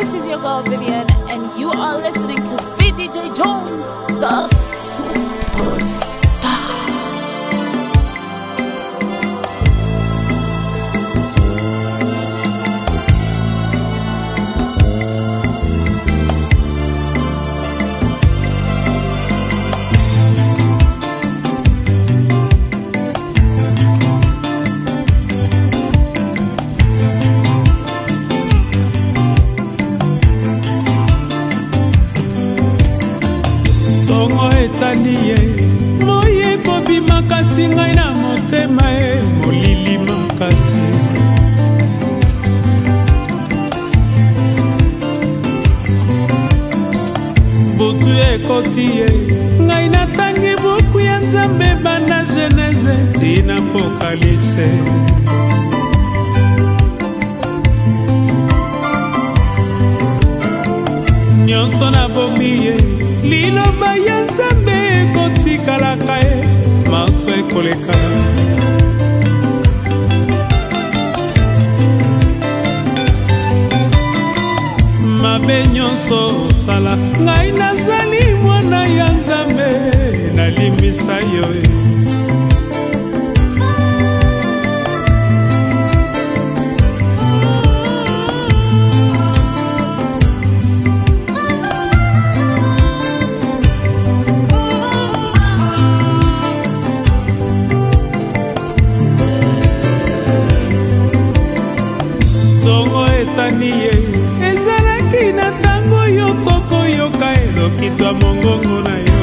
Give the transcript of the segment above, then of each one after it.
This is your girl Vivian, and you are listening to VDJ Jones, the Superstar. Moye kobi makasi ngai na motema molili makasi butu ekoti ngai natangi buku ya Nzambe bana Genèse tina Apocalypse nyonso na bomiye liloba ya Nzambe kotikalaka maso ekoleka mabe nyonso osala ngai nazali mwana ya Nzambe nalimisa yo ezalaki na tango yo kokoyoka elokitwa mongongo na yo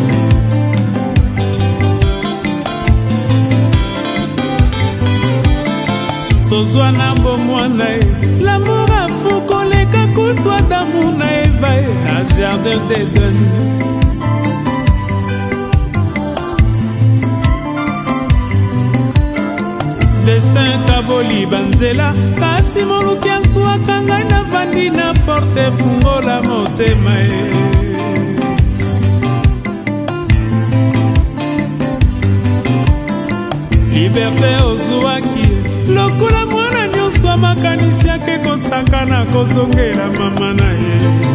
tozwa na bomwana l'amour afukoleka kutwa damu na Eva na jardin d'Eden destin kaboli banzela kasi moluki aswaka ngai navandi na porte fungola motema liberté ozwaki lokola mwana nyonso makanisi ake kosaka na kozongela mama na ye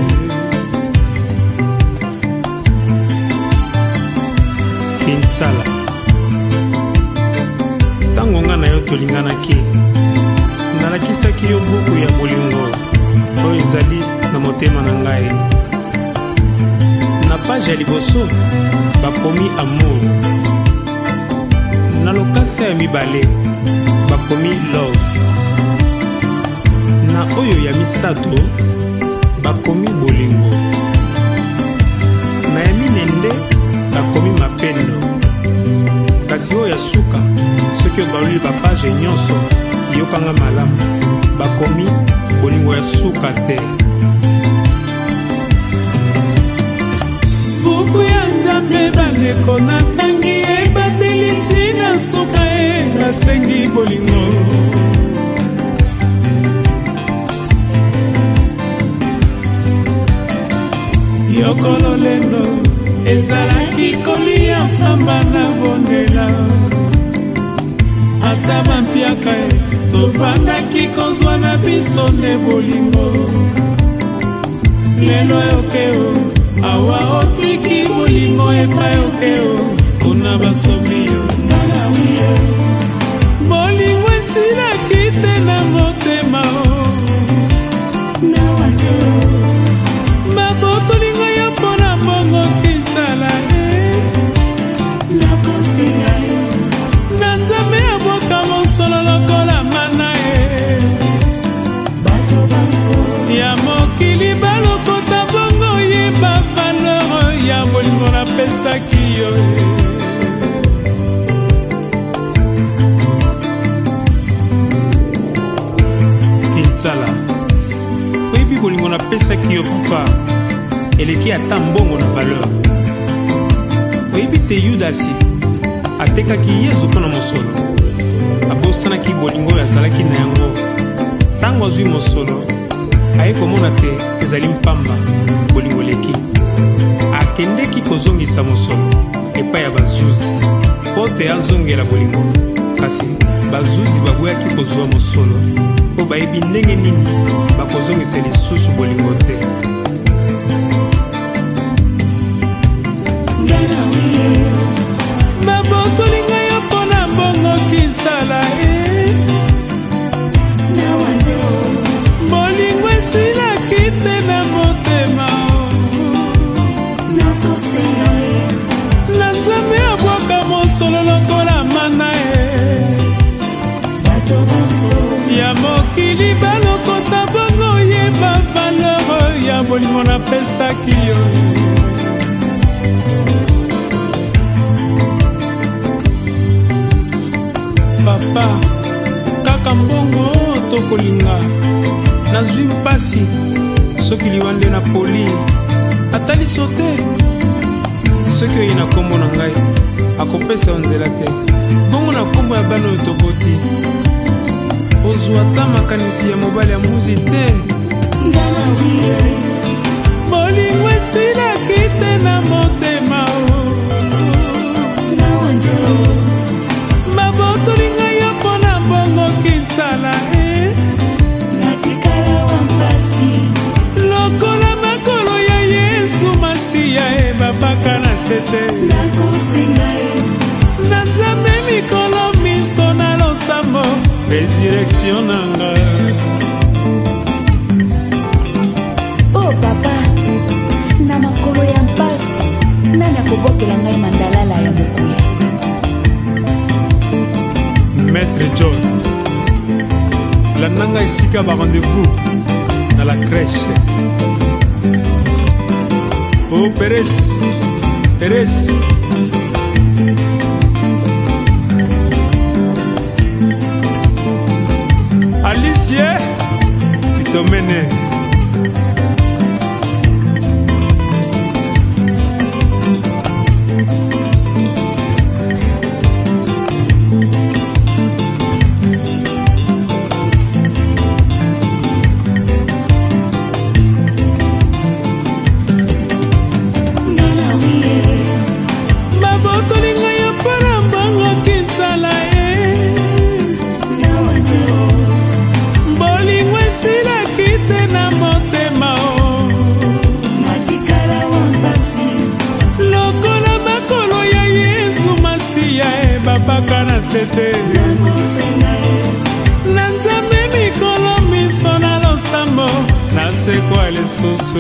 Kinsala tango nga na yo tolinganaki nalakisaki yo buku ya bolingo oyo ezali na motema na ngai na page ya liboso bakomi amour na lokasa ya mibale bakomi love na oyo ya misato bakomi bolingo na ya minende bakomi mapendo kasi oyo ya suka soki obaloli bapage nyonso yokanga malamu bakomi bolingo ya suka te buku ya Nzambe bandeko natangi ebandeli ntina suka nasengi bolingo yokolo lendo ezalaki kolia pamba na bondela ata bampiaka tovandaki kozwa na biso nde bolingo lelo yokeo awa otiki bolingo epai okeo kuna basomi yo nanawiye bolingo esilaki te na motema mabotolingo ya mpona bongo Kinsala na Nzambe ya boka mosolo lokola mana ya mokili balokota bongo yeba valeur ya bolingo napesaki yo Kinsala oyebi bolingo napesaki yo papa eleki ata mbongo na valeur oyebi te Yudasi atekaki Yesu mpona mosolo abosanaki bolingo oyo azalaki na yango ntango azwi mosolo aye komona te ezali mpamba bolingo eleki akendeki kozongisa mosolo epai ya bazuzi mpo te azongela bolingo kasi bazuzi baboyaki kozwa mosolo po bayebi ndenge nini bakozongisa lisusu bolingo te. Mabotoli ngai yo mpona mbongo Kinsala bolingo esilaki te na motema na Nzambe abwaka mosolo lokola mana ya mokili balokota bongo yeba valeur ya bolingo napesaki yo. Papa kaka mbongo tokolinga nazwi mpasi soki liwande na poli atali sote soki oye na kombo na ngai akopesa yo nzela te bongo na kombo ya bana oyo toboti ozwa ta makanisi ya mobali ya mbuzi te. Bolingo esilaki te na motema mabotoli ngai yo mpona mbongo Kinsala lokola makolo ya Yesu Masiya babaka na sete na Nzambe mikolo miso na losambo resurrection nanga. Oh papa na makolo ya mpasi nani akobokela ngai mandalala ya mokuya. Maître John la nanga esika ba rendez-vous na la crèche. Oh Pérez Alicia Itomene na Nzambe mikolo miso na losambo nasekwa lisusu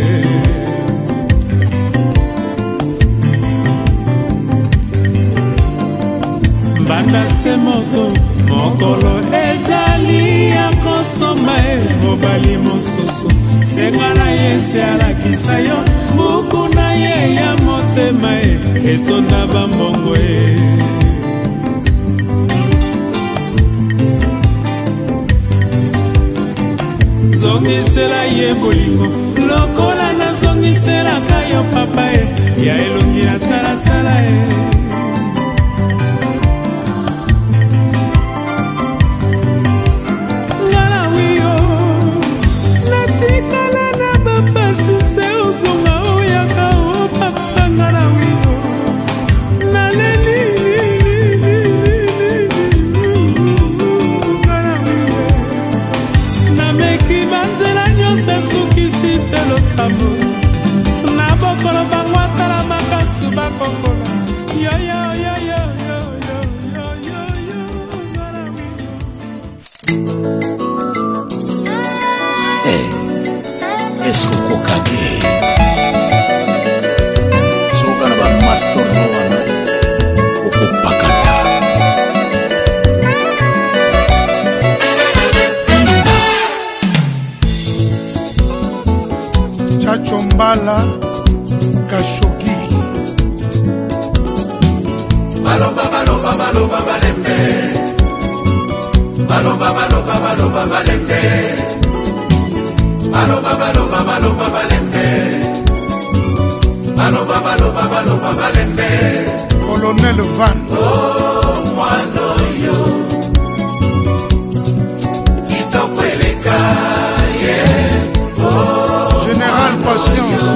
banda se moto mokolo ezali ya kosomba mobali mosusu senga na Yesu alakisa yo buku na ye ya motema etonda bambongo zongisela ye bolingo lokola na zongiselaka yo papa ya elongi ya talatala ngala wiyo natikala na bapasi se ozonga oyaka o papa ngala wiyo naleli selo sabo na bokolo bangwatala makasu bakokola yo yo yo yo yo yo yo yo Esko kokage soka na ba master rowana okopakata Chombala Kashoki Baloba baloba baloba balembe Baloba baloba baloba balembe Baloba baloba baloba balembe Baloba baloba baloba balembe Colonel Van Oh mwano yo Kitokweleka yeah Oh Général Patience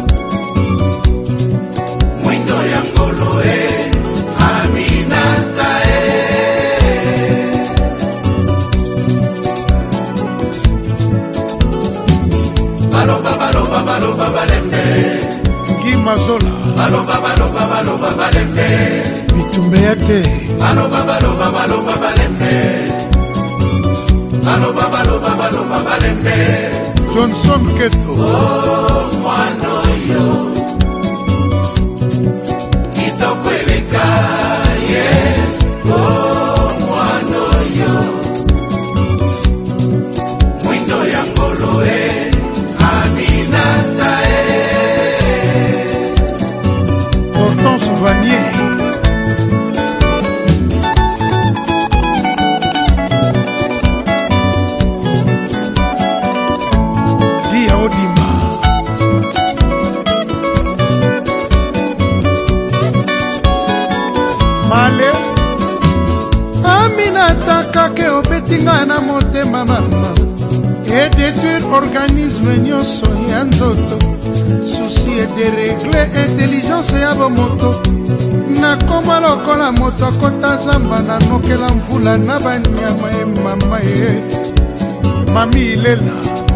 Mwindo ya ngolo Aminata baloba balembe Guy Mazola baloba balembe bitumbe ya te baloba balembe baloba balembe Johnson Keto mwana yo kitoko eleka ye mwana yo mwindo ya ngolo Aminata Hortense Vanier Dia Odima Male Aminata kake obetinga na motema mama et détruire organisme nyonso ya nzoto susi et dérégle intelligence ya bomoto nakoma lokola moto akota zamba nanokela mvula na banyama ye mama ye mami ilela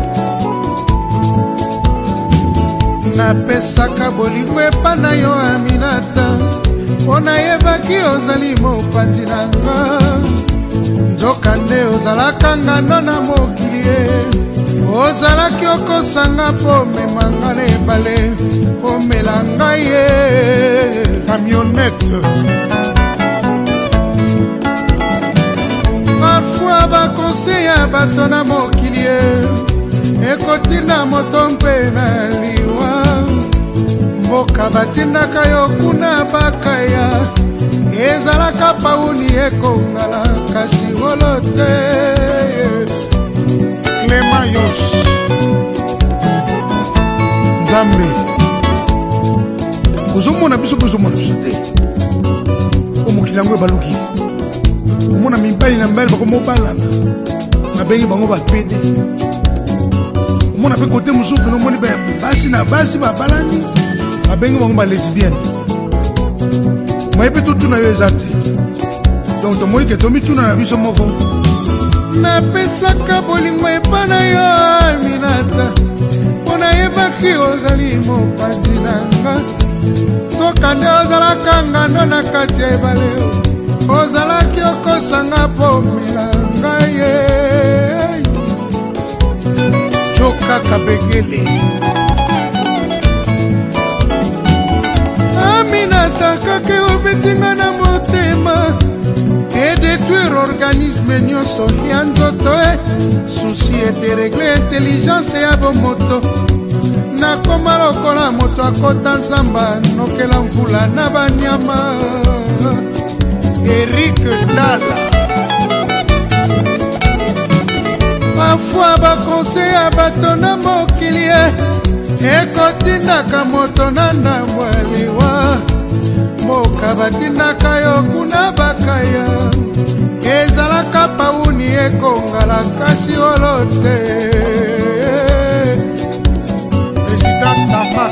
napesaka bolingo epa na yo Aminata mpo nayebaki ozali mopanzi na nga nzoka nde ozalaka ngano na mokili ye ozalaki okosanga mpo memanga na ebale omela ngai ye camionete parfois bakonsei ya bato na mokili ye ekotinda moto mpe na liwa mboka batindaka yo kuna bakaya ezalaka pauni ekongala kasi wolo te Clémayos Nzambe ozomona biso te omokili yango ebaluki omona mibali na mibali bakomobalana nabengi bango bapede omona mpe kote mosusu nomoni basi na basi babalani babengi bango balesbienne moyebi totuna yo eza te donc tomoni ke tomituna na biso moko napesaka bolingo epa na yo Aminata mpo nayebaki ozali mopanzi na nga toka nde ozalaka ngando na kati ya ebale ozalaki okosanga mpo omela ngai ye joka kabengele Aminata kake obetinga na motema et détruire organisme nyonso ya nzoto susi et dérégle intelligence ya bomoto nakoma lokola moto akota nzamba nokela mvula na banyama Eric Dala parfois bakonsei ya bato na mokili ekotindaka moto na ndambo ya liwa mboka batindaka yo kuna bakaya ezalaka pauni ekongala kasi olo te Président Tamak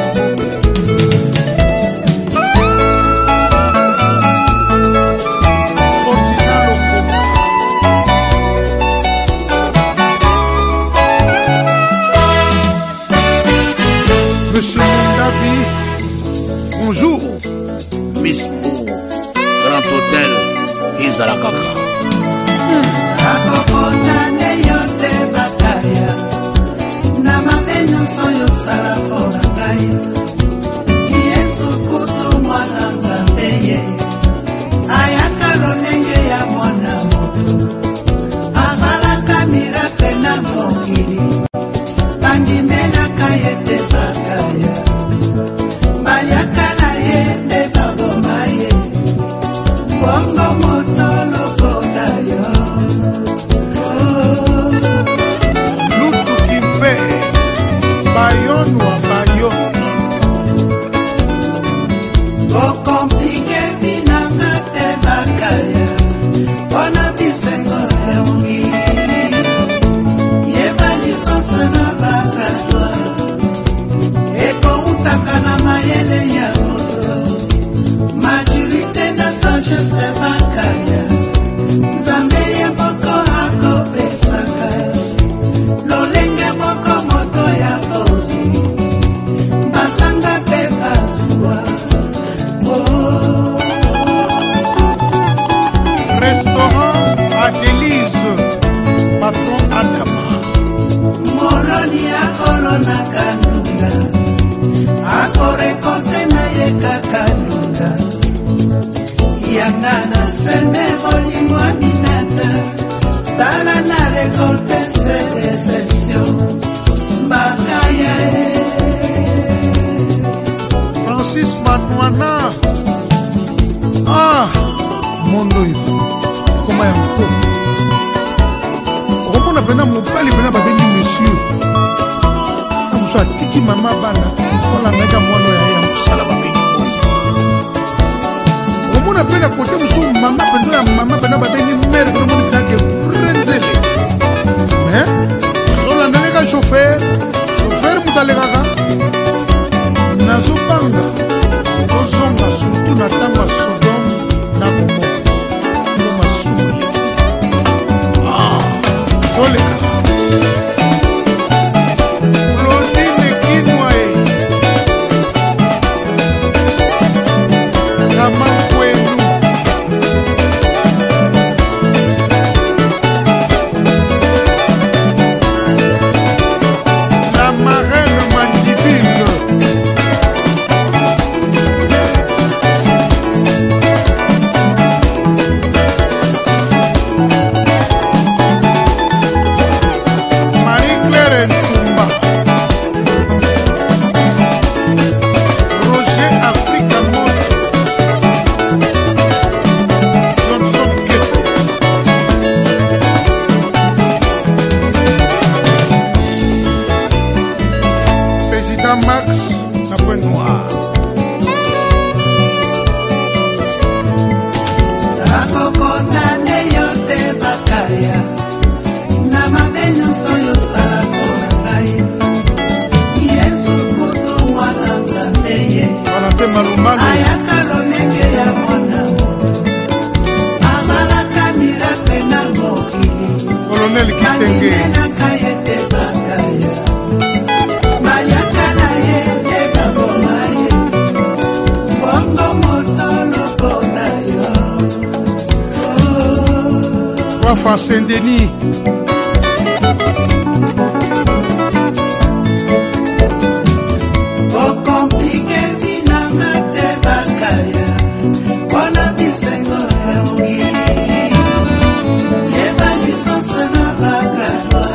Monsieur David, bonjour. Miss Bou, Grand Hôtel, Izalakaka. akokotane yo te bakaya na mabe nyonso yosala mpo na ngai yesu kutu mwana nzambe ye ayaka lolenge ya mwana moto asalaka mirake na mokili bandimelaka ye te bakaya bayaka na ye nde baboma ye bongo moto lokola yo na kanunda akorekote na ye kakanunda yanga na seme bolingo aminata tala na rekolte se deception bakaya Francis Manouana mondo koma ya mko okomona pena mobali pena babengi monsieur amuso atiki mama bana mpona ngaka mwana ya mosala babengi boye okomona pena kote mosu mama pendo ya mama pena babengi mere pena moni kake frenzele mais azolandeleka chauffeur mutalekaka nazobanga kozonga surtout na ntango ya Sodome na Gomora ngo masumu oleka Claudine Kinwae kama kwenu la marraine Mandibile Max na Point Noir akokona ne yote bakaya na mabenyo soyo sala kona ngai Yesu kutu mwana nzambeye Valentin Malumani ayakalonenge ya mwana asalaka miracle na mokili Colonel Kitenge kayete bakaya Wafa Saint-Denis okomplike binanga te bakaya mpona bisengo ya mokili yeba lisanse na bagradwa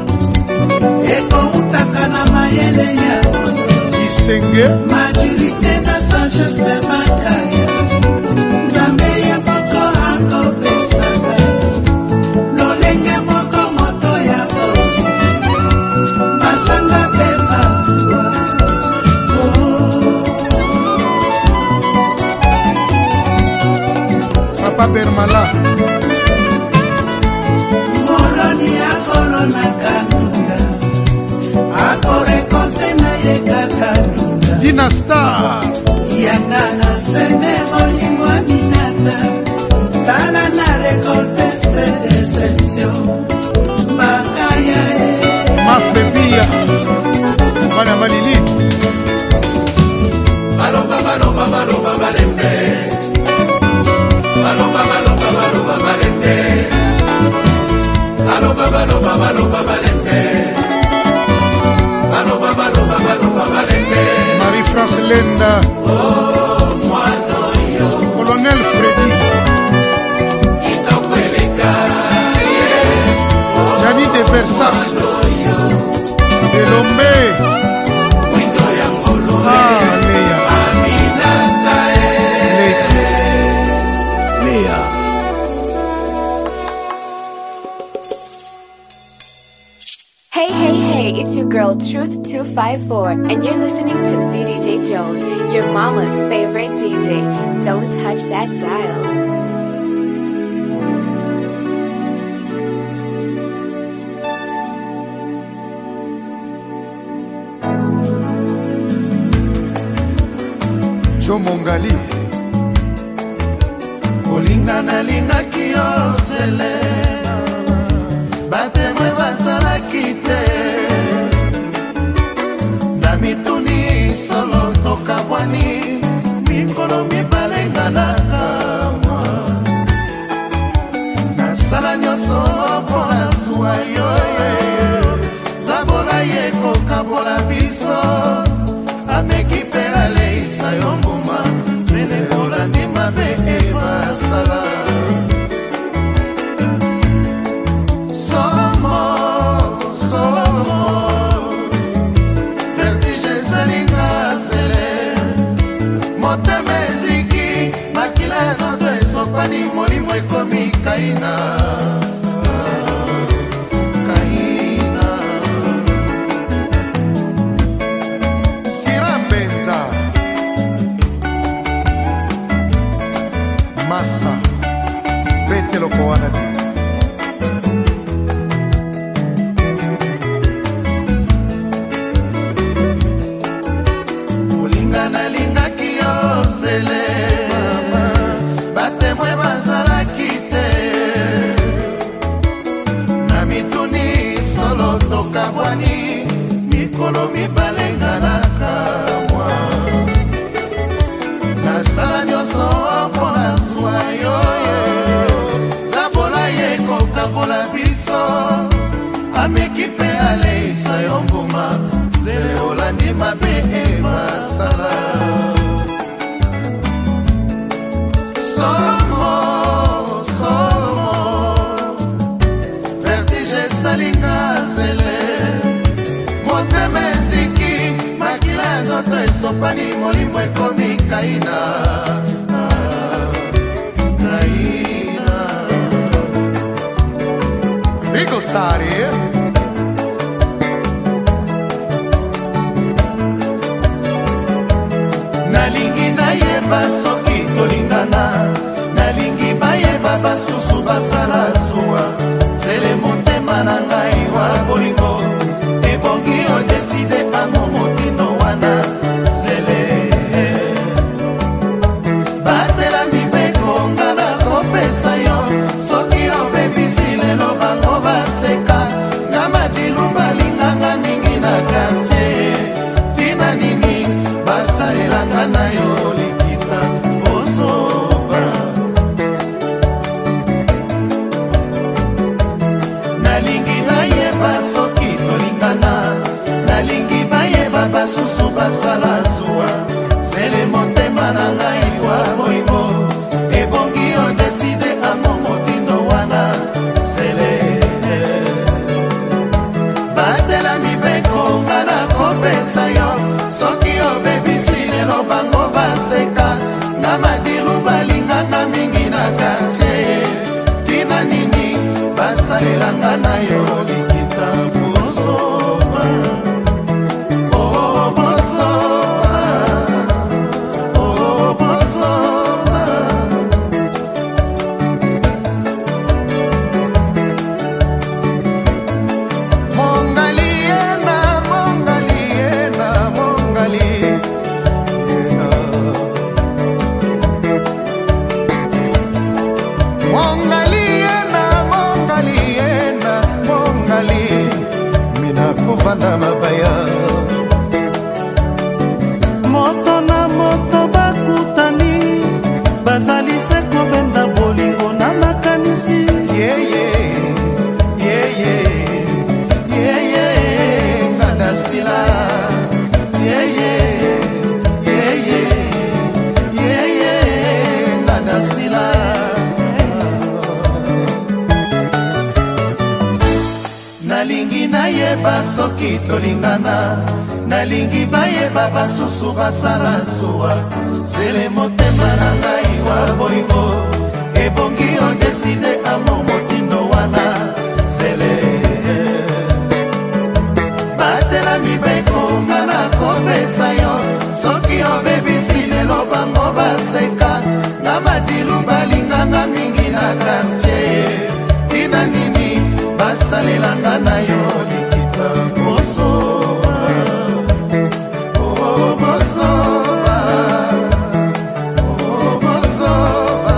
ekoutaka na mayele ya Isenge maturité na sagesse bakaya nzambe ye moko akopesaka lolenge moko moto ya bozo bazanga mpe bazwa Papa Bermala moloni akolona kanunda akorekote na ye kakanunda Dina Star yanga na seme bolingo aminata tala na rekolte se deception bakaya Mafebia Wana Malili Baloba baloba baloba balembe Baloba baloba baloba balembe Baloba baloba baloba balembe Baloba baloba baloba balembe Marie-France Lenda Oh mwana yo Colonel Freddy itokweleka Jani de Versace Elombe Windo ya ngolo Leia Aminata Leia Hey, it's your girl Truth254, and you're listening to VDJ Jones, your mama's favorite DJ. Don't touch that dial. Jo Mongali kolingana lingaki yo selena batemwe basalaki te na mituni solo tokabwani mikolo mibalenganaka mwa nasala nyonso mpo na zwa yo zabola ye kokabola biso ameki mpe aleisa yo mbuma zele olandi mabe ebasala somo vertige esalinga zele motema eziki makila ya zoto esopani molimo ekomi kaina masa bete loko wana di olingana lingaki yo zele batemwe bazalaki te na mituni solo tokabwani mikolo mibale nganaka mwa nasala nyonso mpona zwa yo zabola ye kokabola biso ameki mpe aleisa yo mbuma zele olandi mabe ebasala somo vertige esalinga zele motema eziki makila ya nzoto esopani molimo ekomi kaina Eagle Star here. Nalingi nayeba soki tolingana nalingi bayeba basusu basala zuwa zele motema na ngai wa bolingo ebongi odeside amo motindo wana zele batela mibeko nga na kopesa yo soki obebisi lelo bango baseka nga madilu balinganga mingi na kartier tina nini basalelanga na yo likita osoba nalingi nayeba soki tolingana nalingi bayeba basusu basala zuwa zele motema na ngai wa bolingo ebongi odeside amo motindo wana zele batela mibeko nga na kopesa yo soki obebisi lelo bango baseka na madilu balinganga mingi na kartier tina nini basalelanga na yo likita bosoba Vanda mabaya moto na moto bakutani bazali se kobenda bolingo na makanisi ngana sila ngana sila nalingi nayeba soki tolingana nalingi bayeba basusu basala zuwa zele motema na ngai wa bolingo ebongi odeside amo motindo wana zele batela mibeko nga na kopesa yo soki obebisi lelo bango baseka na madilu balinganga mingi na kartier tina nini basalelanga na yo likita bosoba bosoba bosoba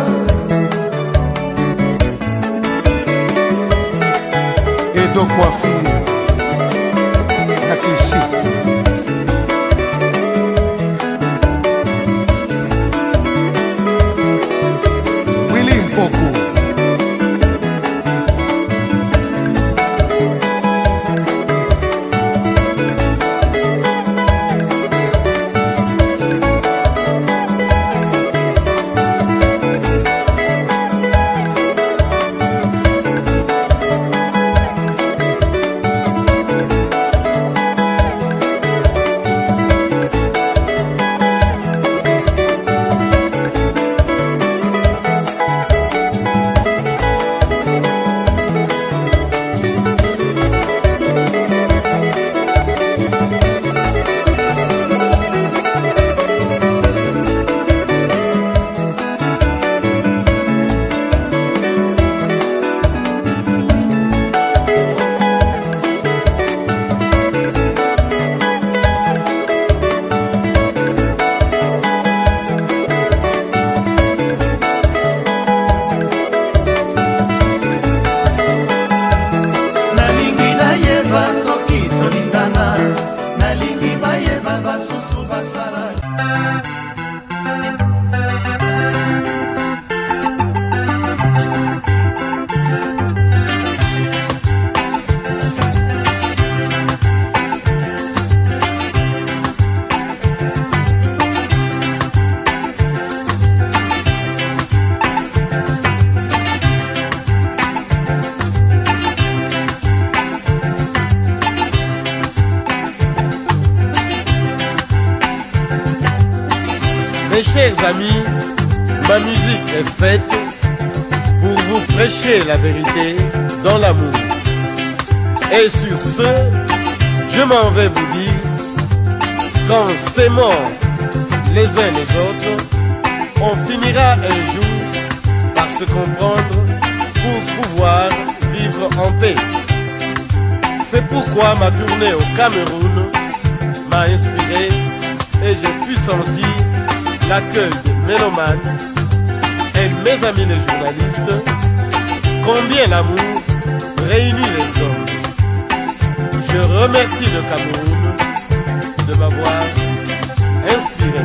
Edo Coiffure à Clichy. Willy Mpoku. Mes chers amis, ma musique est faite pour vous prêcher la vérité dans l'amour. Et sur ce, je m'en vais vous dire, quand c'est mort les uns les autres, on finira un jour par se comprendre pour pouvoir vivre en paix. C'est pourquoi ma tournée au Cameroun m'a inspiré et j'ai pu sentir l'accueil des mélomanes et mes amis les journalistes, combien l'amour réunit les hommes. Je remercie le Cameroun de m'avoir inspiré.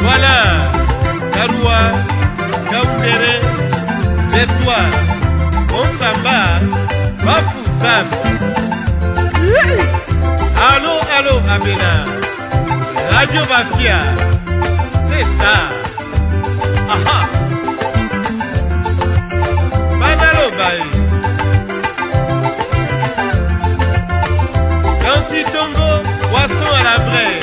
Voilà, Karoua, Kaoukere, Bétoua, Onsamba, Bafouzam. Allô, allô, Abena, Radio Bafia, c'est ça. Aha. Banalo Baye. Quand il tombe, poisson à la braise.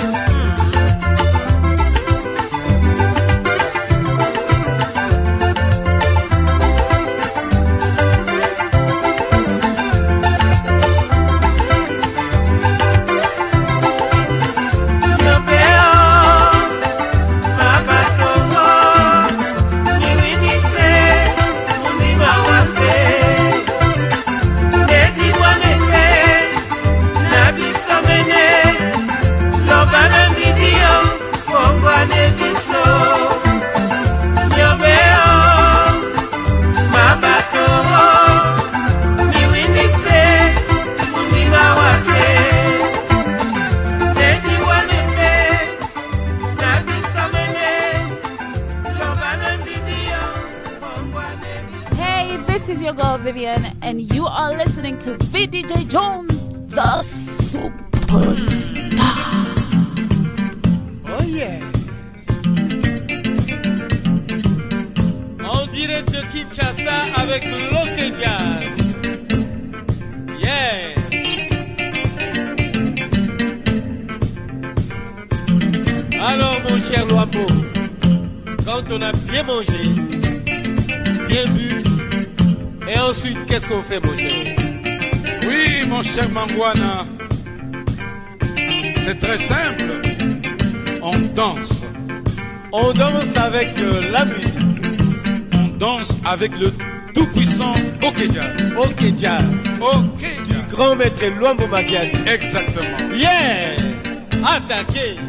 Vivian, and you are listening to VDJ Jones, the superstar. Oh yeah. En direct de Kinshasa avec Loke Jazz. Yeah. Alors mon cher Loambo, quand on a bien mangé, bien bu, et ensuite, qu'est-ce qu'on fait, mon cher? Oui, mon cher Mangwana. C'est très simple. On danse. On danse avec la musique. On danse avec le tout-puissant Okeja. Okeja. Okeja. Du grand maître Luambo Makiadi. Exactement. Yeah! Attaquez!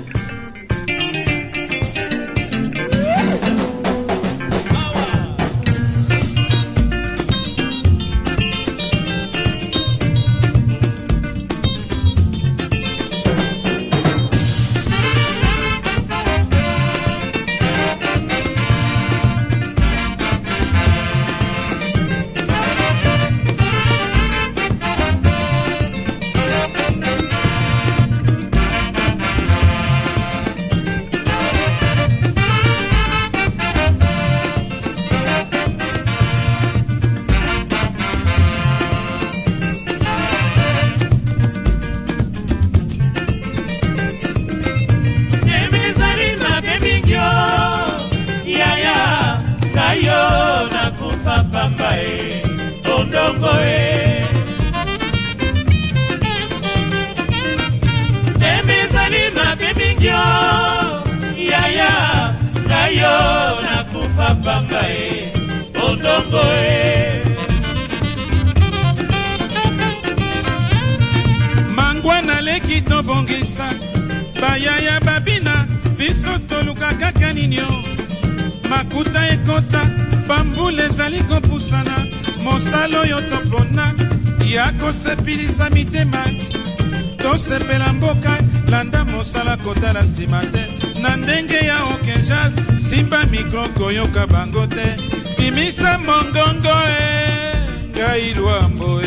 Mangwana leki to bongisa bayaya babina biso toluka kaka ninyo makuta ekota bambule ezali kopusana mosalo yo topona ya kosepelisa mitema tosepela mboka landa mosala kotala nsima te na ndenge ya Okenjaz simba mikro koyoka bango te imisa mongongo ngai Luambo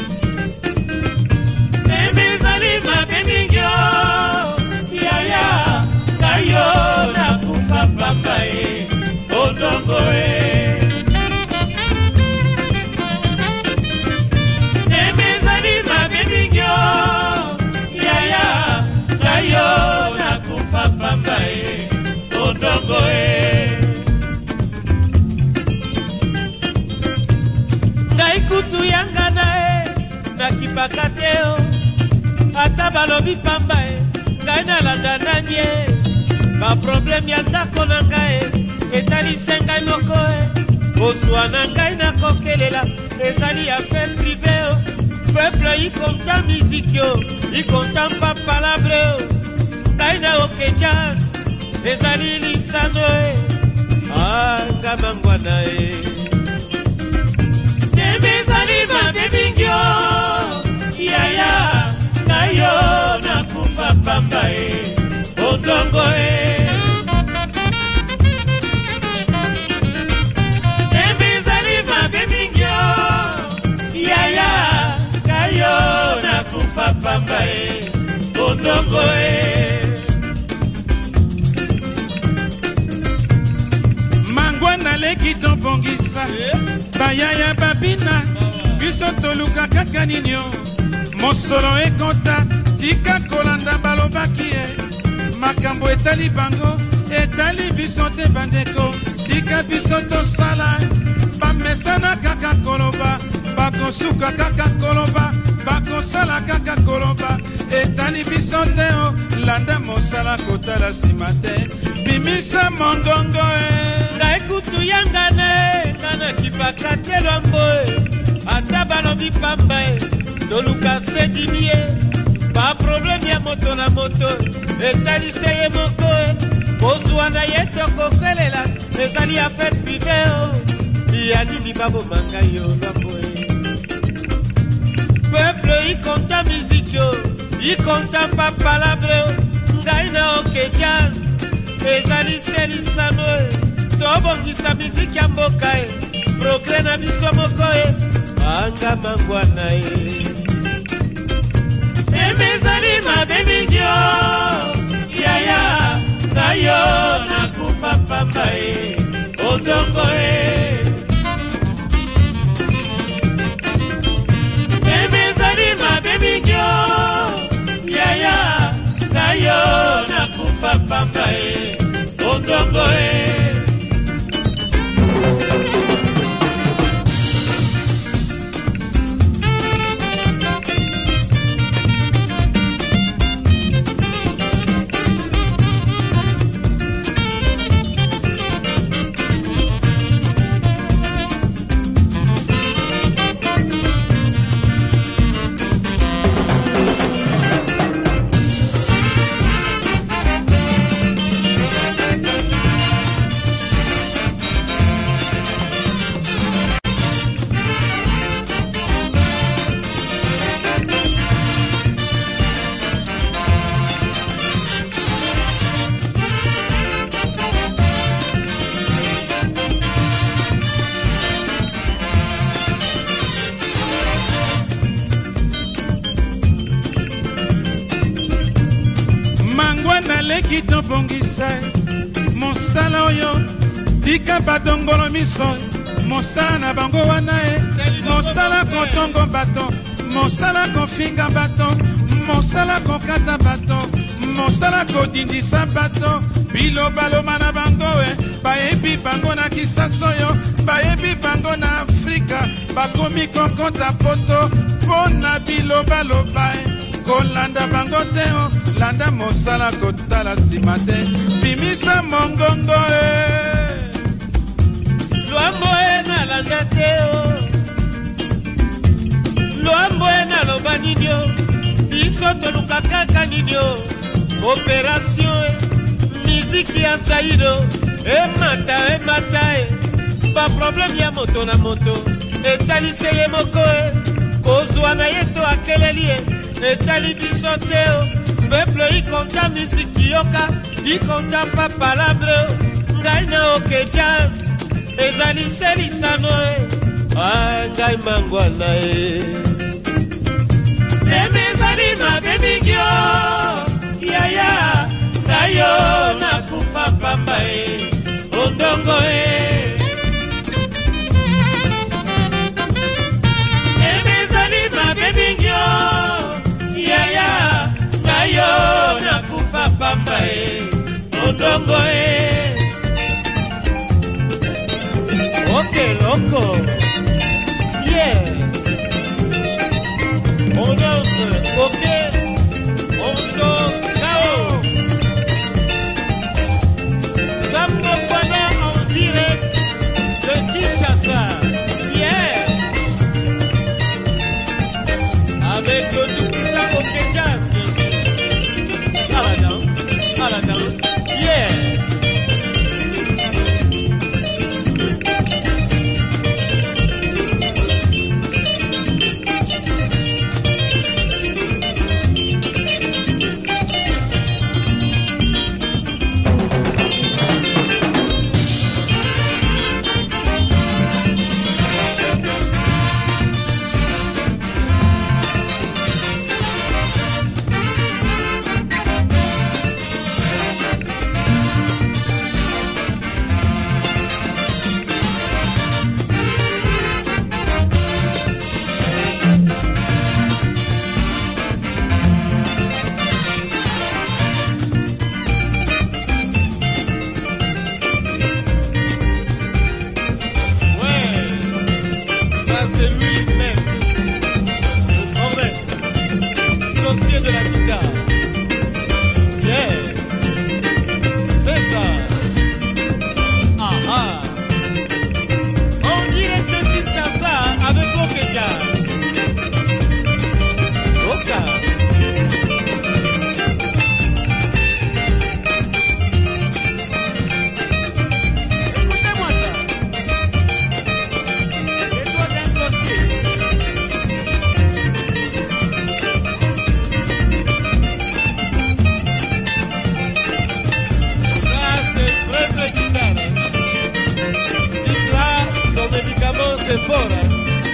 emezali mabe mingyo yaya kayo na kufa pamba odongo emezali mabe mingyo yaya kayo na kufa pamba odongo ngai kutu yanga na kibaka teo ata balobi pamba ngai nalanda nanie baproblème ya ndako na ngai etalise ngai moko kozwa na ngai nakokelela ezali affaire privé peuple ikonta miziki ikonta mpa palabre ngai na Okenjaz ezali lisano anga Mangwana emezali mabe mingyo yaya nayo nakufa pamba odongo bayaya babina biso toluka kaka nini o mosolo ekota tika kolanda balobaki ye makambo etali bango etali biso te bandeko tika biso tosala bamesana kaka koloba bakosuka kaka koloba bakosala kaka koloba etali biso te o landa mosala kotala nsima te bimisa mongongo ngai kutu yangane kana kipaka te lwambo ata balobi pamba toluka sedimie baprobleme ya moto na moto etalise ye moko kozwa na ye tokokelela ezali affaire prive ya nini babomanga yo lwambo peuple ikonta miziki ikonta mpa palabre ngai na oke jazz ezali selisano tobongisa miziki ya mboka progre na biso moko anga mangwana emezali mabe mingio yaya ngayo nakufa pamba odongo emezali mabe mingio yaya ngayo nakufa pamba odongo naleki tobongisa mosala oyo tika badongolo miso mosala na bango wana mosala kotongo bato mosala kofinga bato mosala kokata bato mosala kodindisa bato bilobaloma na bango bayebi bango na kisasa oyo bayebi bango na afrika bakomi kokota poto mpo na bilobaloba kolanda bango te landa mosala kotala nsima te bimisa mongongo lwambo nalanda te lwambo naloba nini biso toluka kaka nini operation miziki ya zairo emata baprobleme ya moto na moto etalise ye moko kozwa na ye to akeleli etali biso te peuple ikonta miziki yoka ikonta mpa palabre ngai na oke jazz ezali selisano ngai mangwana emezali mabe mingio yaya ngayo nakufa pamba ondongo emezali mabe mingio yaya ngayo nakufa pamba ondongo ok loco yeah on danse ok on sort KO Sambo Bwana en direct de Kinshasa yeah avec le tout-puissant OK Jazz bien sûr à la danse yeah Oka. Yeah. C'est ça. Ah ah. On dirait que tu tiens ça avec Okeja. Oka. Écoutez-moi ça. Les doigts d'un sorcier. Médicament, c'est fort. Hein?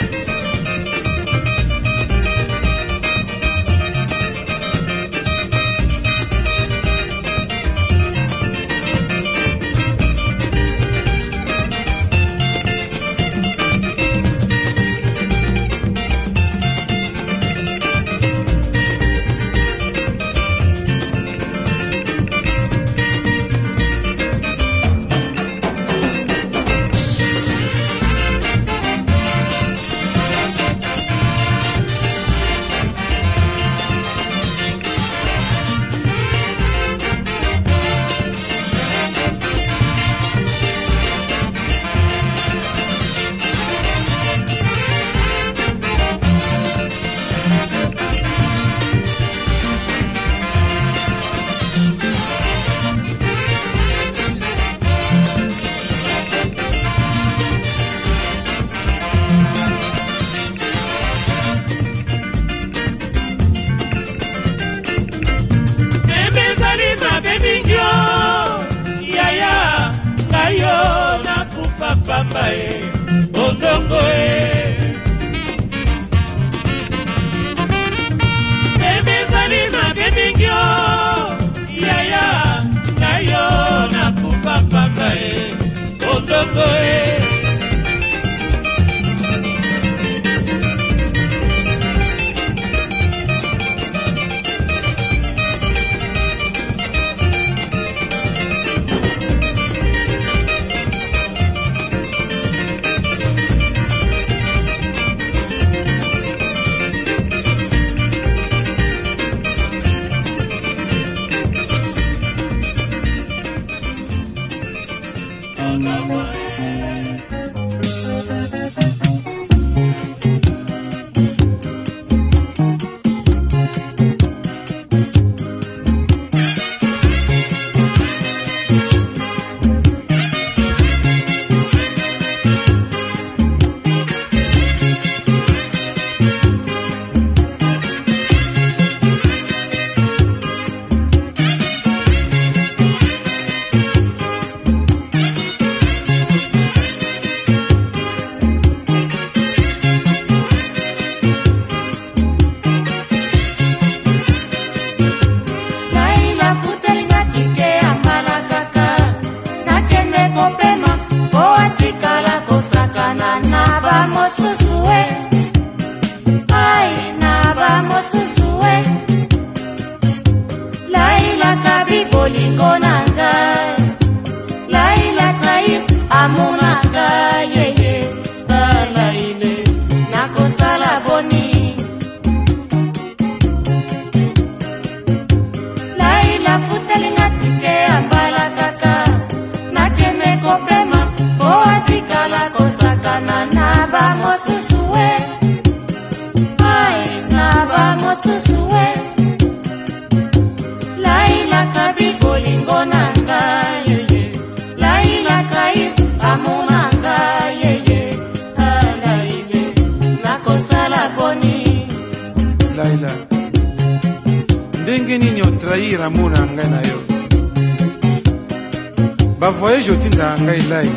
Voyage otinda ngai lai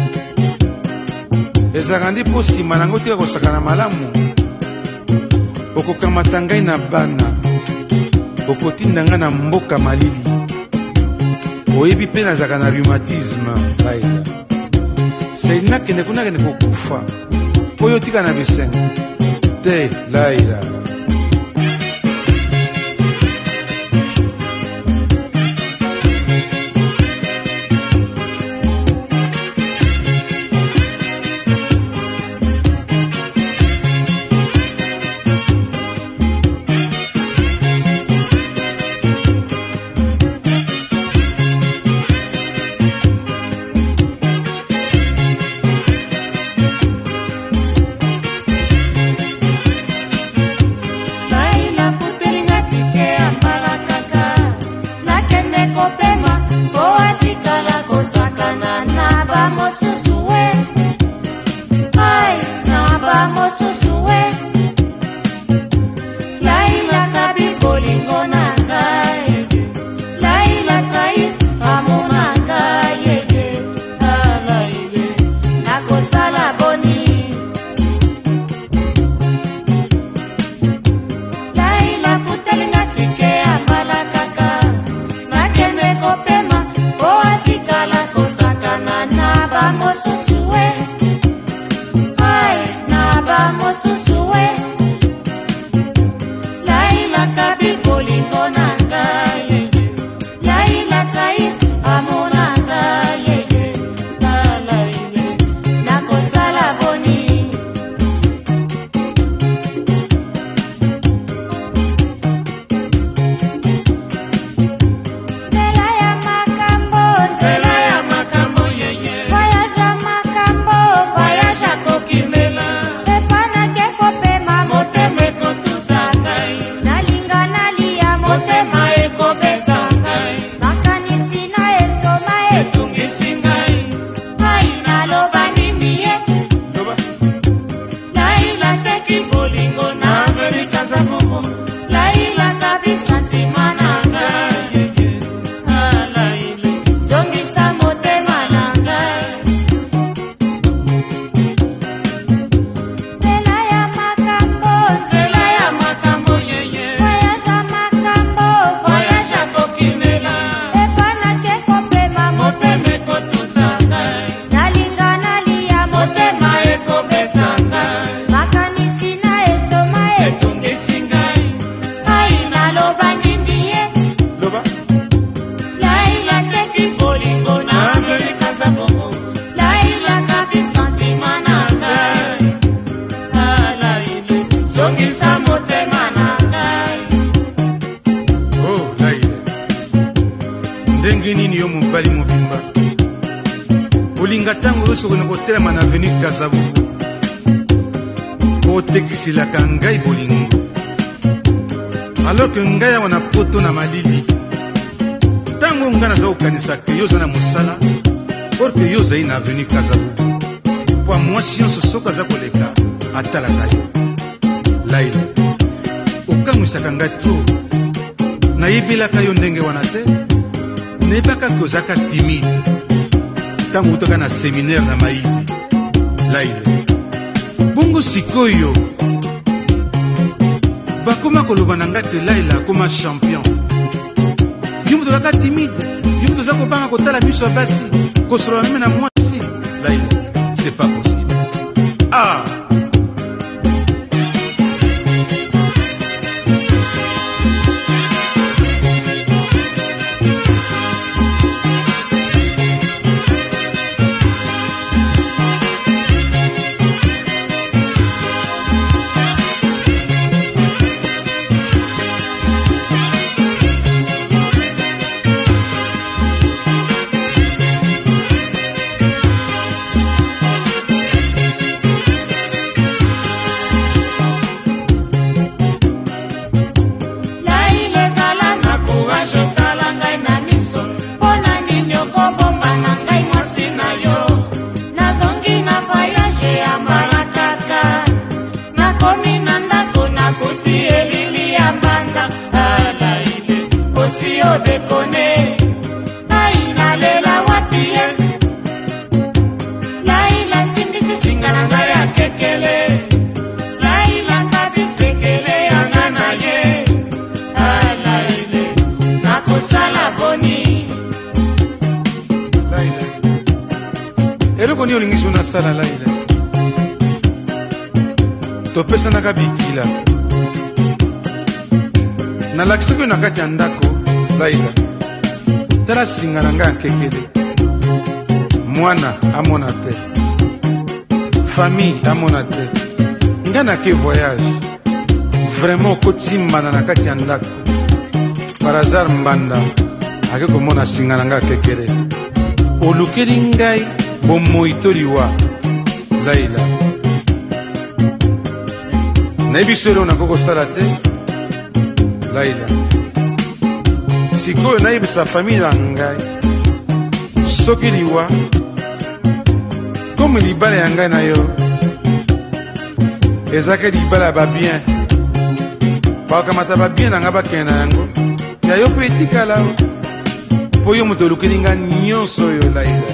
ezakandi po nsima nango tika kosakana malamu okokamata ngai na bana okotinda ngai na mboka malili oyebi mpe nazalaka na rhumatisme laila sei nakende kunakende kokufa po yo tika na bisengo te laila ndenge nini yo mobali mobimba olinga ntango nyonso okende kotelema na avenue Kasavubu otekiselaka ngai bolingo alors ke ngai awa na poto na malili ntango ngai naza kokanisa ke yo oza na mosala or ke yo ozali na avenue Kasavubu mpo mwasi nyonso soki aza koleka atalaka yo Laila okangwisaka ngai tro nayebelaka yo ndenge wana te nayebaka ke ozalaka timide ntango utaka na séminaire na Maiti Laila bongo sikoyo bakoma koloba na ngai ke Laila akoma champion yo moto ozalaka timide yo moto oza kobanga kotala miso ya basi kosolola meme na mwasi Laila c'est pas possible. Ah eloko olingi so nasala Laila topesanaka bikila nalakisaki yo na kati ya ndako Laila tala singa na ngai ya nkekele mwana amona te famille amona te ngai nake voyage vraiment okotimbana na kati ya ndako par hasard mbanda ake komona singa na ngai ya nkekele olukeli ngai bomoi to liwa Laila nayebi so eloko nakoki kosala te Laila sikoyo nayebisa famille ya ngai soki liwa komi libala ya ngai na yo ezaka libala ya babien bakamata babien na ngai bakende na yango ya yo mpe etikala mpo yo moto olukeli ngai nyonso oyo Laila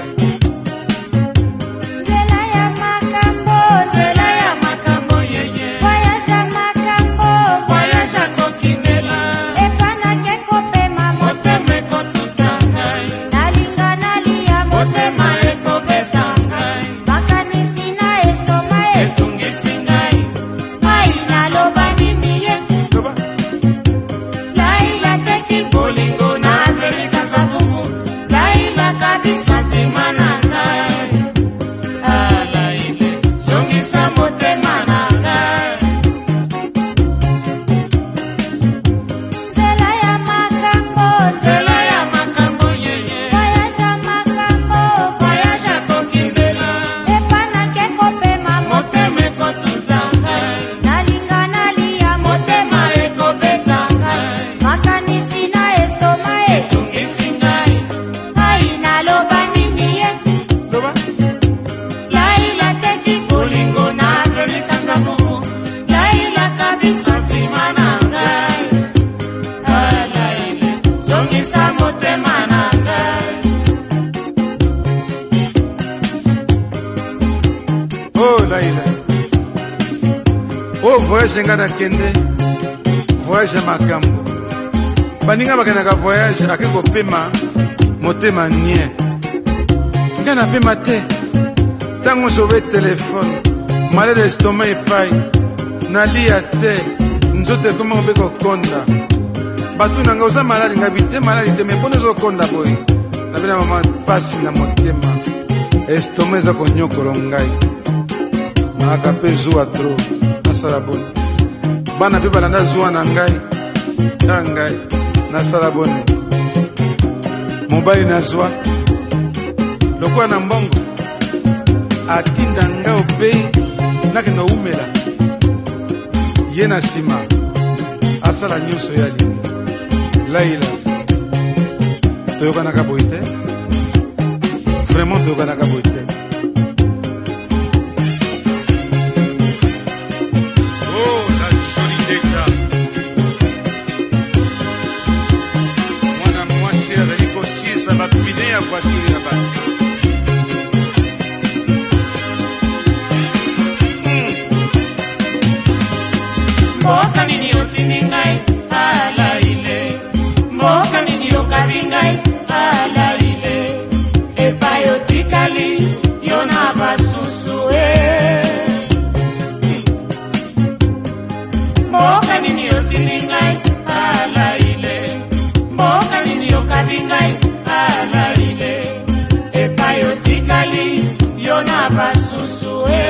voyage nga nakende voyage makambo baninga bakendaka voyage ake kopema motema nie nga napema te ntango sobe telefone malade estoma epai nalia te nzoto ekoma obe kokonda batu nanga oza maladi nga bite maladi te me mpona ezokonda boye nabena mama pasi na motema estoma eza konyokolo ngai maaka mpe zuwa tro nasala boni bana mpe balanda zuwa na ngai ta ngai nasala boni mobali nazwa lokola na mbongo atinda nga opei nakenda umela ye na nsima asala nyonso ya lingi laila toyokanaka boye te vraiment toyokanaka boye te Mboka nini otindi ngai alaile, mboka nini okabi ngai alaile, epai otikali yo na basusu mboka nini otindi ngai alaile, mboka nini okabi ngai alaile, epai otikali yo na basusu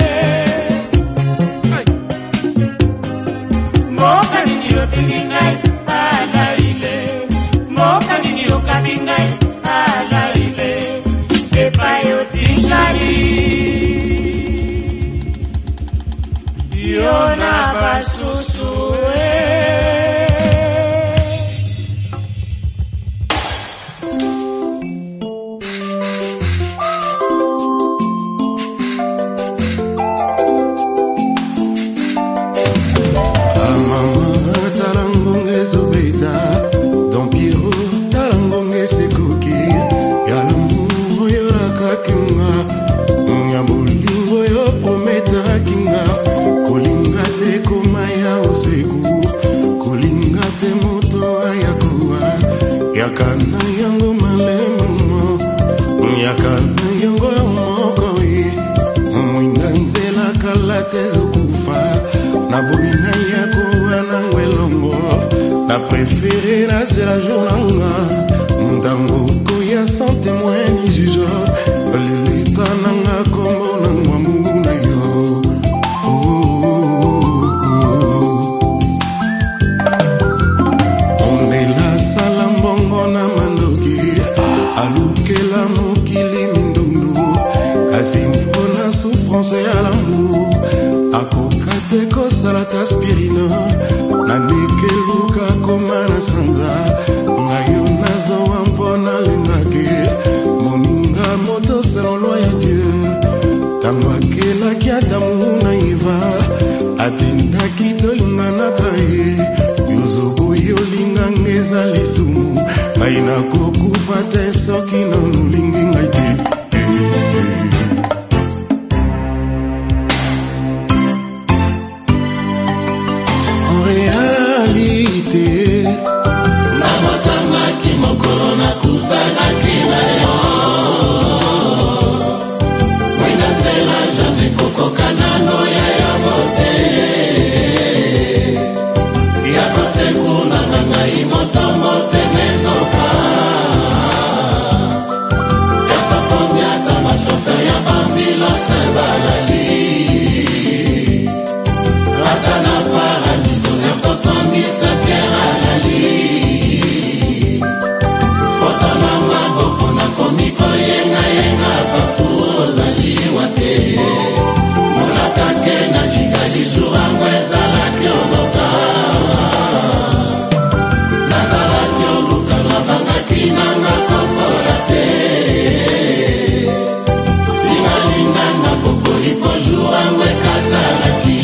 mboka nini otindi ngai alaile, mboka nini okabi ngai alaile, epai otikali yo na basusu yakana yango malemo yakana yango mokoi mwina nzela kala tezokufa na bobina yako wana ngwelongo na préféré na zela journanga ndango koya sans témoin ni juge lelita nanga kombo na mwamu na yo na mandoki alukela mokili mindundu kasi mpona souffrance ya l'amour akokate kosalata aspirine nandekeluka koma na sanza ngayo nazowa mpona lengaki moninga moto selon ya Dieu tango akelaki adamu na Eva atindaki tolinganaka ye yozoboyo linganga eza lisumu ngai nakokufa te soki nanulingi ngai te en réalité namotamaki mokolo nakutanaki na yo mwina nzela jamai kokokanano ya mote yakosekuna ngai motomote mezoka yatokomiata mashofer ya bambila sebalali ata na paradiso yatokomisa pieralali foto na maboko nakomikoyengayenga bafu ozaliwa te molakake na chikali jour ango ezalaki oloka nazalaki oluka nabangaki nanga kombola te singalinga na bokoli po jour ango ekatalaki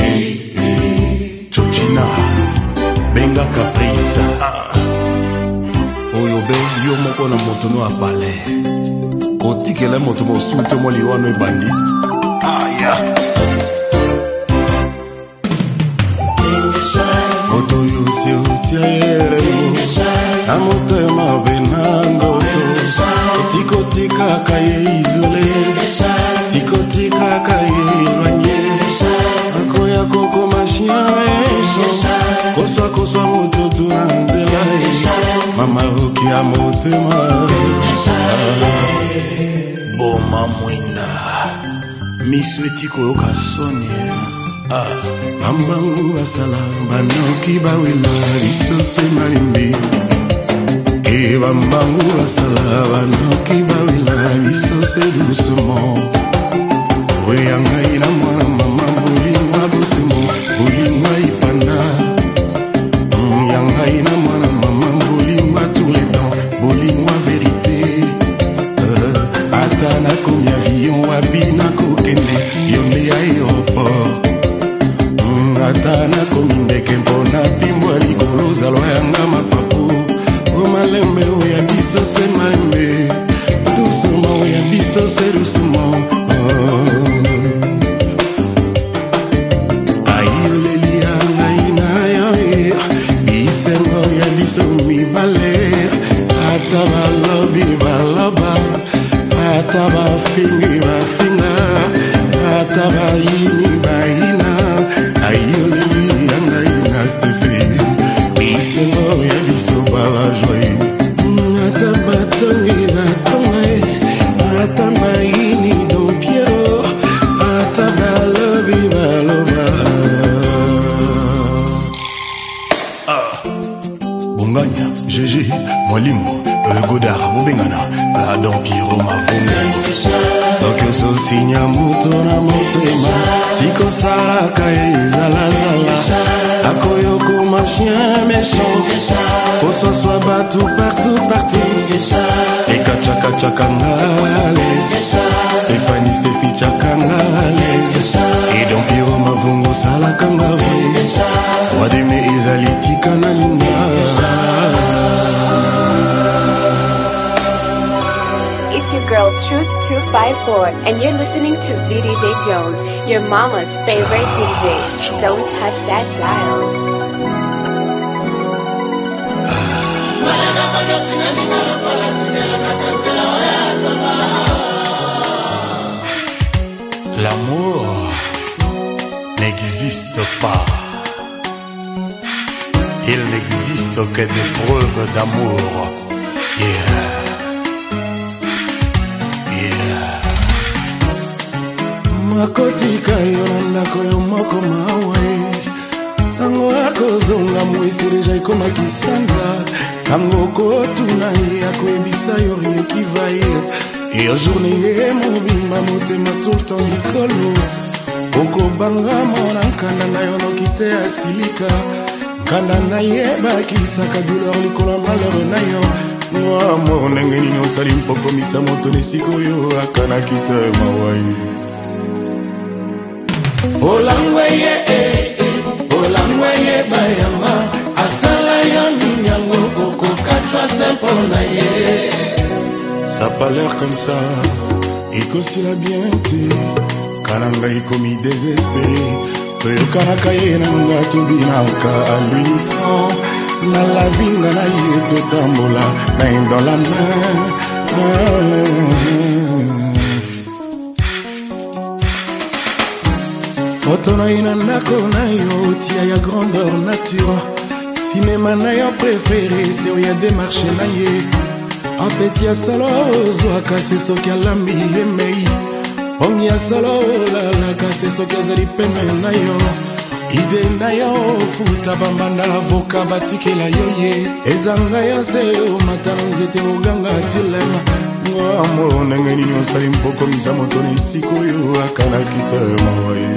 Chochina benga caprice oyo be yo moko na moto no apale kotikela moto mosusu te mo liwano ebandi moto yo si otia yeremo na motema be na nzoto tikotikaka ye isole tikotikaka ye elwanye akoya kokoma chien méchant koswa mototo na nzela mama okia motema boma mwina miso etikoyoka soni bambangu basala banoki bawela lisose malimbi bambangu basala banoki bawela biso se doucement oya ngai na mwana mama bolingwa bosemo bolingwa ipanda ya ngai na mwana mama bolingwa tous les temps bolingwa vérité ata nakomi avion wapi nakokende yo nde aéroport ata nakomi ndeke mpona pimbwa likolo zalwa yanga mapapu malembe oya biso se malembe doucement oya biso se doucement ayoleli ya ngai na yo bisengo ya biso mibale ata balobi baloba ata bafingi bafinga ata bayini bayina ayoleli ya ngai na stefi bisengo ya biso bala joye ata batongi batonga ata bayini dompiero ata balobi baloba bonganya GG mwalimu godard bobengana dompiero mavunga soki ososinya moto na motema tikosalaka ezalazala akoyokoma chien méchant koswaswa batu partout ekachakachakangale Stéphanie Stéphie chakangale edompiero mavungu salakanga vwe wademe ezalitika na linga. It's your girl Truth 254 and you're listening to VDJ Jones, your mama's favorite DJ. Don't touch that dial. L'amour n'existe pas. Il n'existe que des preuves d'amour. Yeah. Makotika yolanda koyo moko mawe tango akozonga mwisi deja ikoma kisanga tango kotuna ye akoyebisa yo rien qui va ye yo journée ye mobimba motema tout le temps likolo okobanga mona nkanda na yo noki te asilika nkanda na ye bakisaka douleur likolo malheur na yo ngwamo ndenge nini osali mpokomisa moto nesika oyo akanaki te mawai olangwe ye bayama asala yo ninyango okokatwa sempo na ye. Ça pas l'air comme ça ekosila bien te kananga ikomi désespéré toyokanaka ye nanga tobinaka à l'unisson na la vinga na ye totambola main dans la main. Foto na ina ndako na yo tia ya grandeur nature cinéma na yo préféré c'est où ya démarche na ye apeti ya solo ozwaka se soki alambi emei ongi ya solo olalaka se soki azali pene na yo ide na yo futa bambanda avoka batikela yo ye ezanga ya se omata na nzete oganga tilema ngwamo ndenge nini osali mpokomisa moto na esika oyo akanaki te mawaye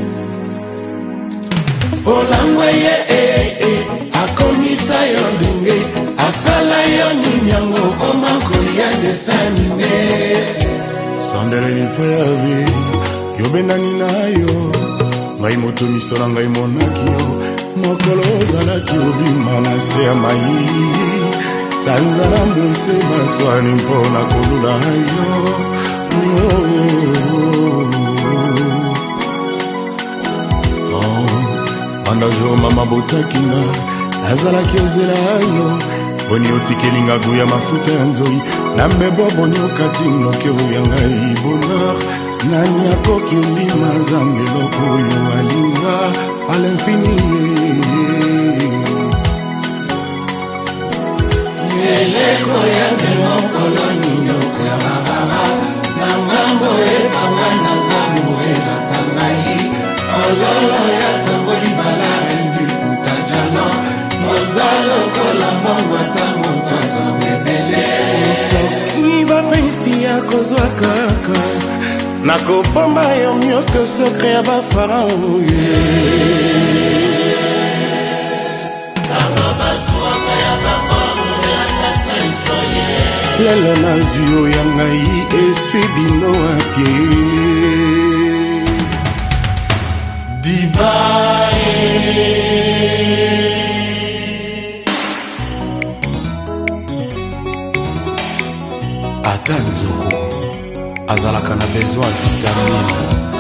olangwe ye akomisa yo ndenge asala yo ninyango komakolia desanime sandeleni mpe ya vi yobenani na yo ngai moto miso na ngai monaki yo mokolo ozalaki obima na se ya mai sanza na mwese maswani mpona kolula yo anda jo mama botakinga nazalaki ozela yo boni otikelinga guya mafuta ya nzoi na mbebo boni okati noki oya ngai bonheur nani akoki ondima nzambe eloko oyo alinga à l'infini eleko ya mokolo ninoko ya bababa na ngambo ebanga na zamu elatangai ololo ya tango libala endi futa jalo mozalo kola mbongo ata moto azango nakozwa kaka nakopomba yo mieux que secret ya bafarao lelo nazwi yo ya ngai eswi bino apie dibae ata nzoko azalaka na besoin vitamine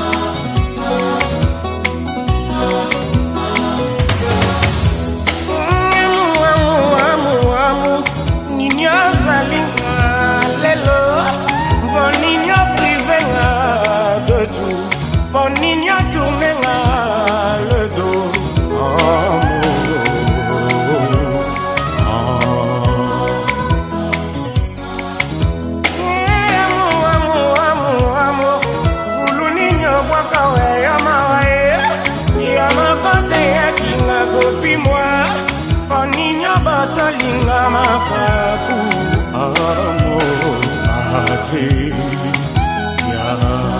nini azalinga lelo mpo nini aprivenga de tout mpo nini atournenga le dos Tolinga mapapu amo ate ya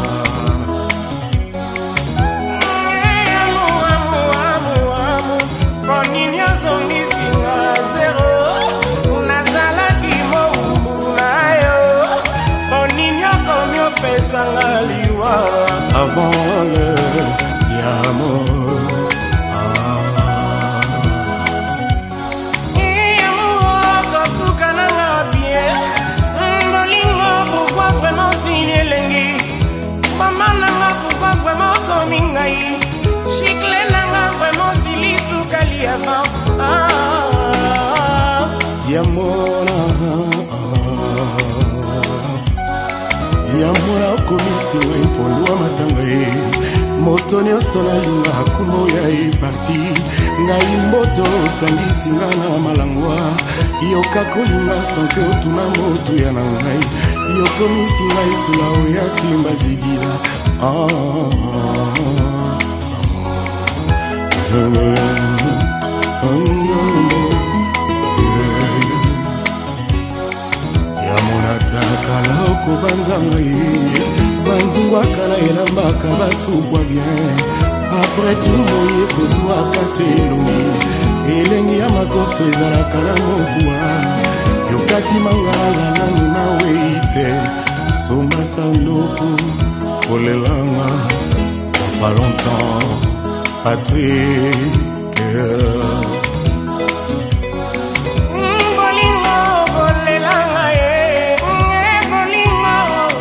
amo ponini azongisinga zero nazalaki moumbu na yo ponini akomi opesanga liwa avant le diamant chicle nanga vraiment silisukali avant diamora okomisinga impondo wa matanga ye moto nyonso nalinga akuma oya eparti ngai mboto osangisinga na malangwa yoka kolinga sanke otuna motuya na ngai yokomisinga etula oya simba zigila yamonakala okobanza ngai banzingwa kala elambaka basukwa bien apres tumoye kozwaka selongi elengi ya makoso ezalaka na mokuwa yokati mangala nanu nawei te somba sandoko kolelanga pas longtemps Patrick bolingo kolelanga ye bolingo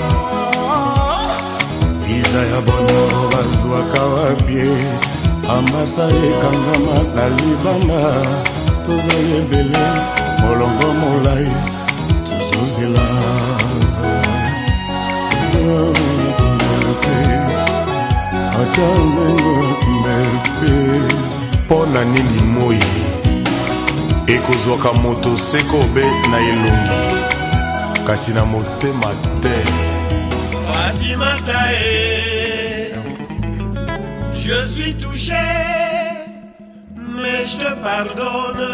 visa ya bonoro bazwaka wapie ambasade ekangama na libanda tozali ebele molongo molai tozozela pona nini moi ekozwaka moto sekobe na elongi kasi na motema te Fatima Tae, je suis touché mais je te pardonne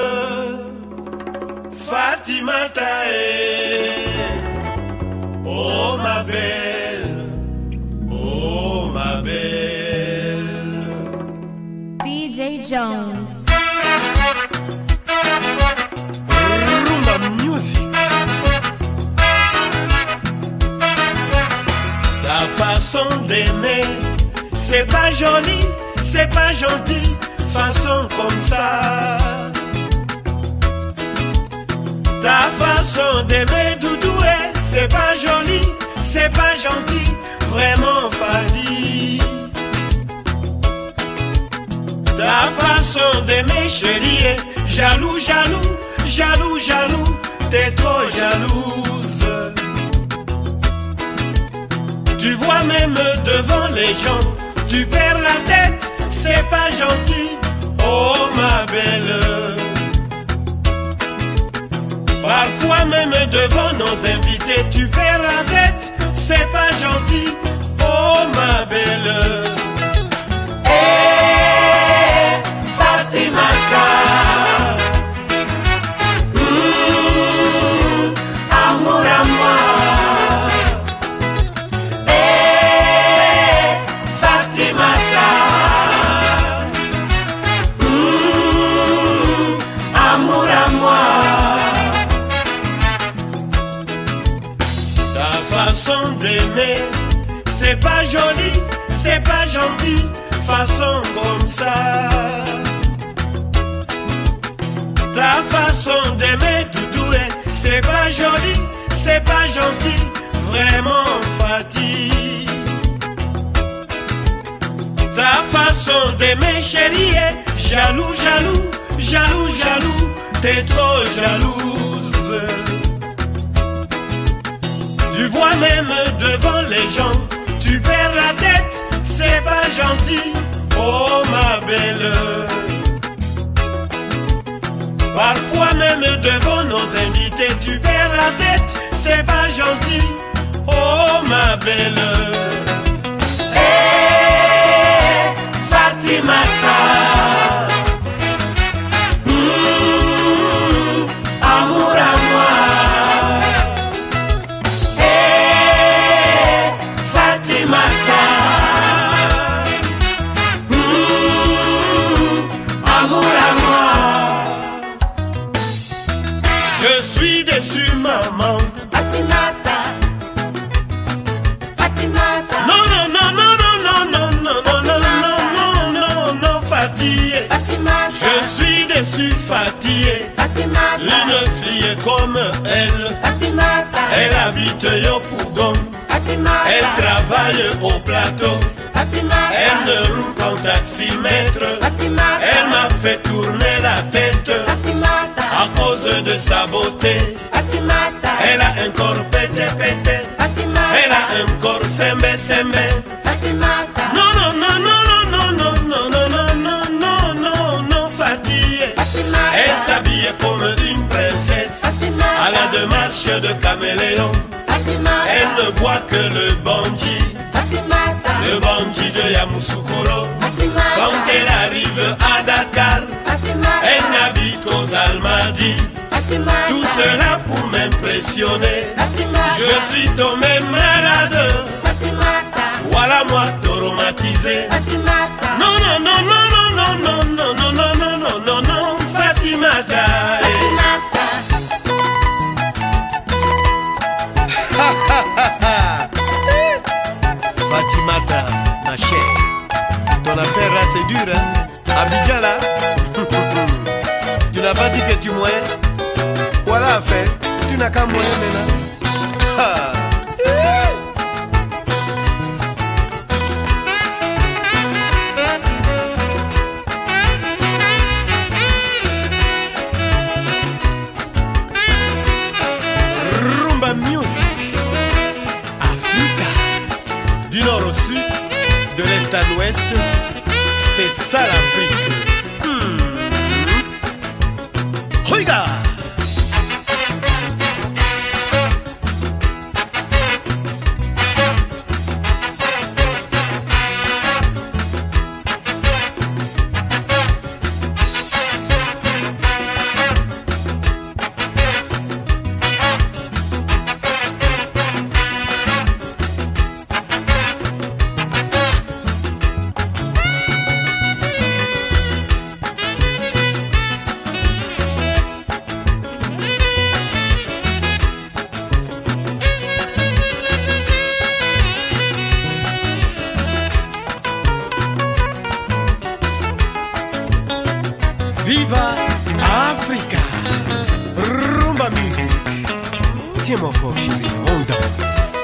Fatima Tae, oh ma belle, oh ma belle DJ Jones. Rumba Music. Ta façon d'aimer, c'est pas joli, c'est pas gentil, façon comme ça. Ta façon d'aimer, Doudoué, c'est pas joli, c'est pas gentil, vraiment fadi. Ta façon d'aimer, chérie, jaloux, jaloux, jaloux, jaloux, t'es trop jalouse. Tu vois même devant les gens, tu perds la tête, c'est pas gentil, oh ma belle. Parfois même devant nos invités, tu perds la tête, c'est pas gentil, oh ma belle. Hey, Fatimata, amour à moi. d'aimer. C'est pas joli, c'est pas gentil, façon comme ça. Ta façon d'aimer Doudoué, c'est pas joli, c'est pas gentil, vraiment fatigue. Ta façon d'aimer chérie est jaloux, jaloux, jaloux, jaloux, t'es trop jalouse. Tu vois même devant les gens, tu perds la tête, c'est pas gentil, oh ma belle. Parfois même devant nos invités, tu perds la tête, c'est pas gentil, oh ma belle. Hey, Fatimata, amour à moi. Hey, Fatimata, amour à moi. Je suis déçu, maman. Fatimata, Fatimata. Non, non, non, non, non, non, non, non, non, non, non, non, non, fatigué. Fatimata. Je suis déçu, fatigué. Fatimata. Une fille comme elle. Fatimata. Elle habite Yopougon. Fatimata. Elle travaille au plateau. Fatimata. Elle ne roule qu'en taximètre. Fatimata. Elle m'a fait tourner la tête. Fatimata. À cause de sa beauté. Fatimata. Elle a un corps pété pété. Fatimata. Elle a un corps semé semé. Fatimata. Non non non non non non non non non non non non non fatiguée. Fatimata. Elle s'habille comme une princesse. Fatimata. À la démarche de caméléon. Fatimata. Elle ne boit que le bandit. Fatimata. Le bandit de Yamoussoukro. Fatimata. Quand elle arrive à Dakar, Fatimata. Elle n'habite qu'aux Almadies. Fatimata. Tout cela pour m'impressionner. Fatimata. Je suis tombé malade. Fatimata. Voilà moi traumatisé. Fatimata. Non non non non non non non non non non non non non Fatimata. Fatimata, ma chère. Ton affaire là c'est dur hein. Abidjan là. Tu n'as pas dit que tu moyens. Voilà affaire. Tu n'as qu'un moyen maintenant. Rumba Music. Africa. Du nord au sud, de l'est à l'ouest, c'est ça l'Afrique. Regarde. Viva Africa. Rumba Music. Tiens-moi fort chérie, on danse.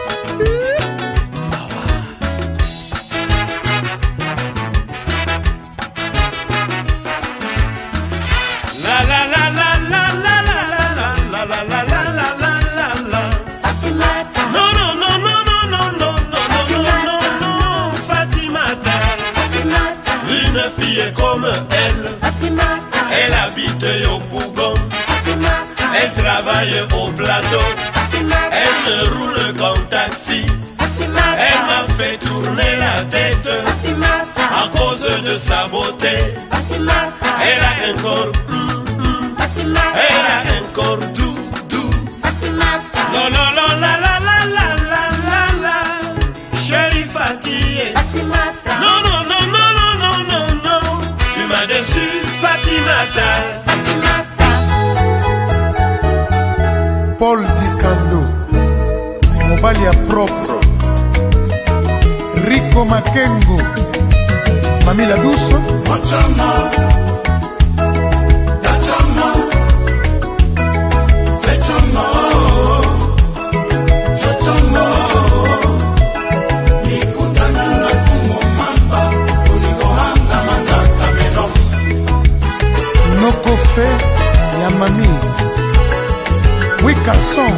La la la la la la la la la la la la la la la la. Fatimata. Non non non non non non non non non non non Fatimata. Fatimata. Une fille comme elle. Fatimata. Elle habite au Pougon. Fatimata. Elle travaille au plateau. Fatimata. Elle ne roule qu'en taxi. Fatimata. Elle m'a fait tourner la tête. Fatimata. À cause de sa beauté. Fatimata. Elle a un corps. Fatimata. Elle a un corps doux, doux. Fatimata. Non, non, non, la, la, la, la, la, la, la. Chérie Fatih. Fatimata. Non, non, non, non, non, non, non, non. Tu m'as déçu, Fatimata. Fatimata. Paul Dikando. Mobali ya propre. Rico Makengo, Mami la Douce, Nokofe ya Mami, Wikason,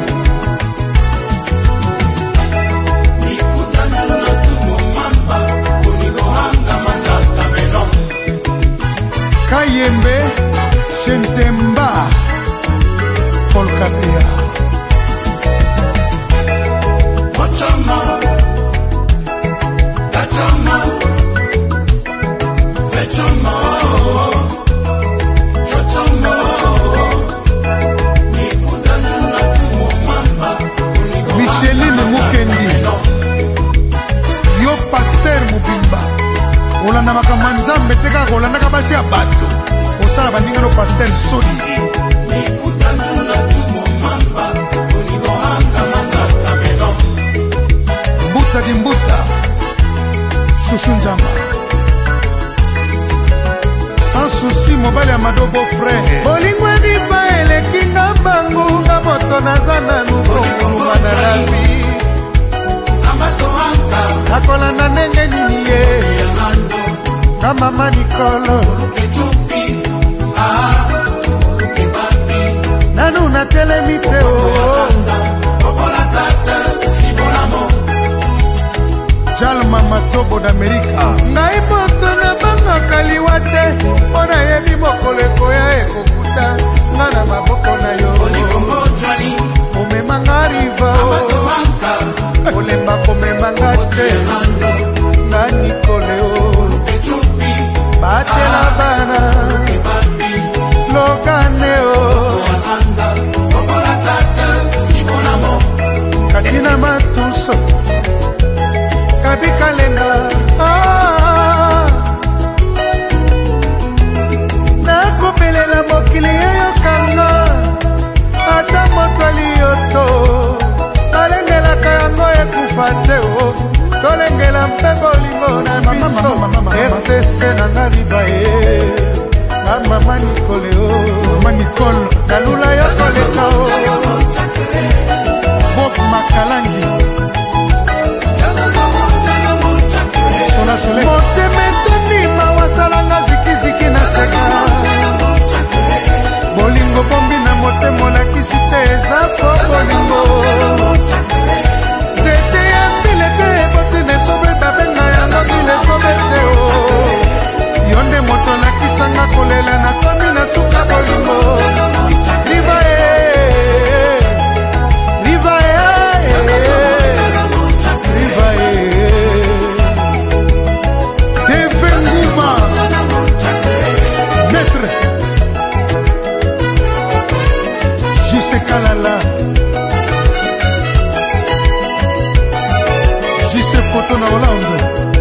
Kayembe, Shentemba, Polkatea, Mochama, Gachama, Fechama, Chochama, Micheline Mukendi, Yo Pasteur Mubimba, Olanda Makamanzambe teka Olanda Kabasi Abato, Osala Bandinga no Pasteur Solide. Mbuta di Mbuta, Chouchou Nzamba. Sans souci, mobile ya Madobo frère. Bolingo riva elekinga bangu nga moto nazana nukonguluma na labi. Nakolanda ndenge nini ye na mama Nikolo nanu natelemi te o Jalma Matobo d'Amerika ngai moto na bangaka liwa te mpo nayebi mokolo ekoya ekokuta nga na maboko na yo omemanga riva o olemba komemanga te nga Nikoleo batela bana lokaneo katina matuso kabikalenga nakobelela mokili yeyokanga ata moto aliyoto tolengelaka yango ekufa te o tolengela mpe bolingo na biso RTC na nga riva ye na mama Nikoleo mama Nicole nalula yo koleka o Bob Makalangi Sola Sole motemetondima wasalanga zikiziki na seka bolingo bombi na motema olakisi te eza fo bolingo nzete ya mbile te ebotine sobe babenga yango bile sobe te o yo nde moto olakisanga kolela na komi na suka bolingo riva riva riva devenguma maître Jise Kalala Jise photo na Hollande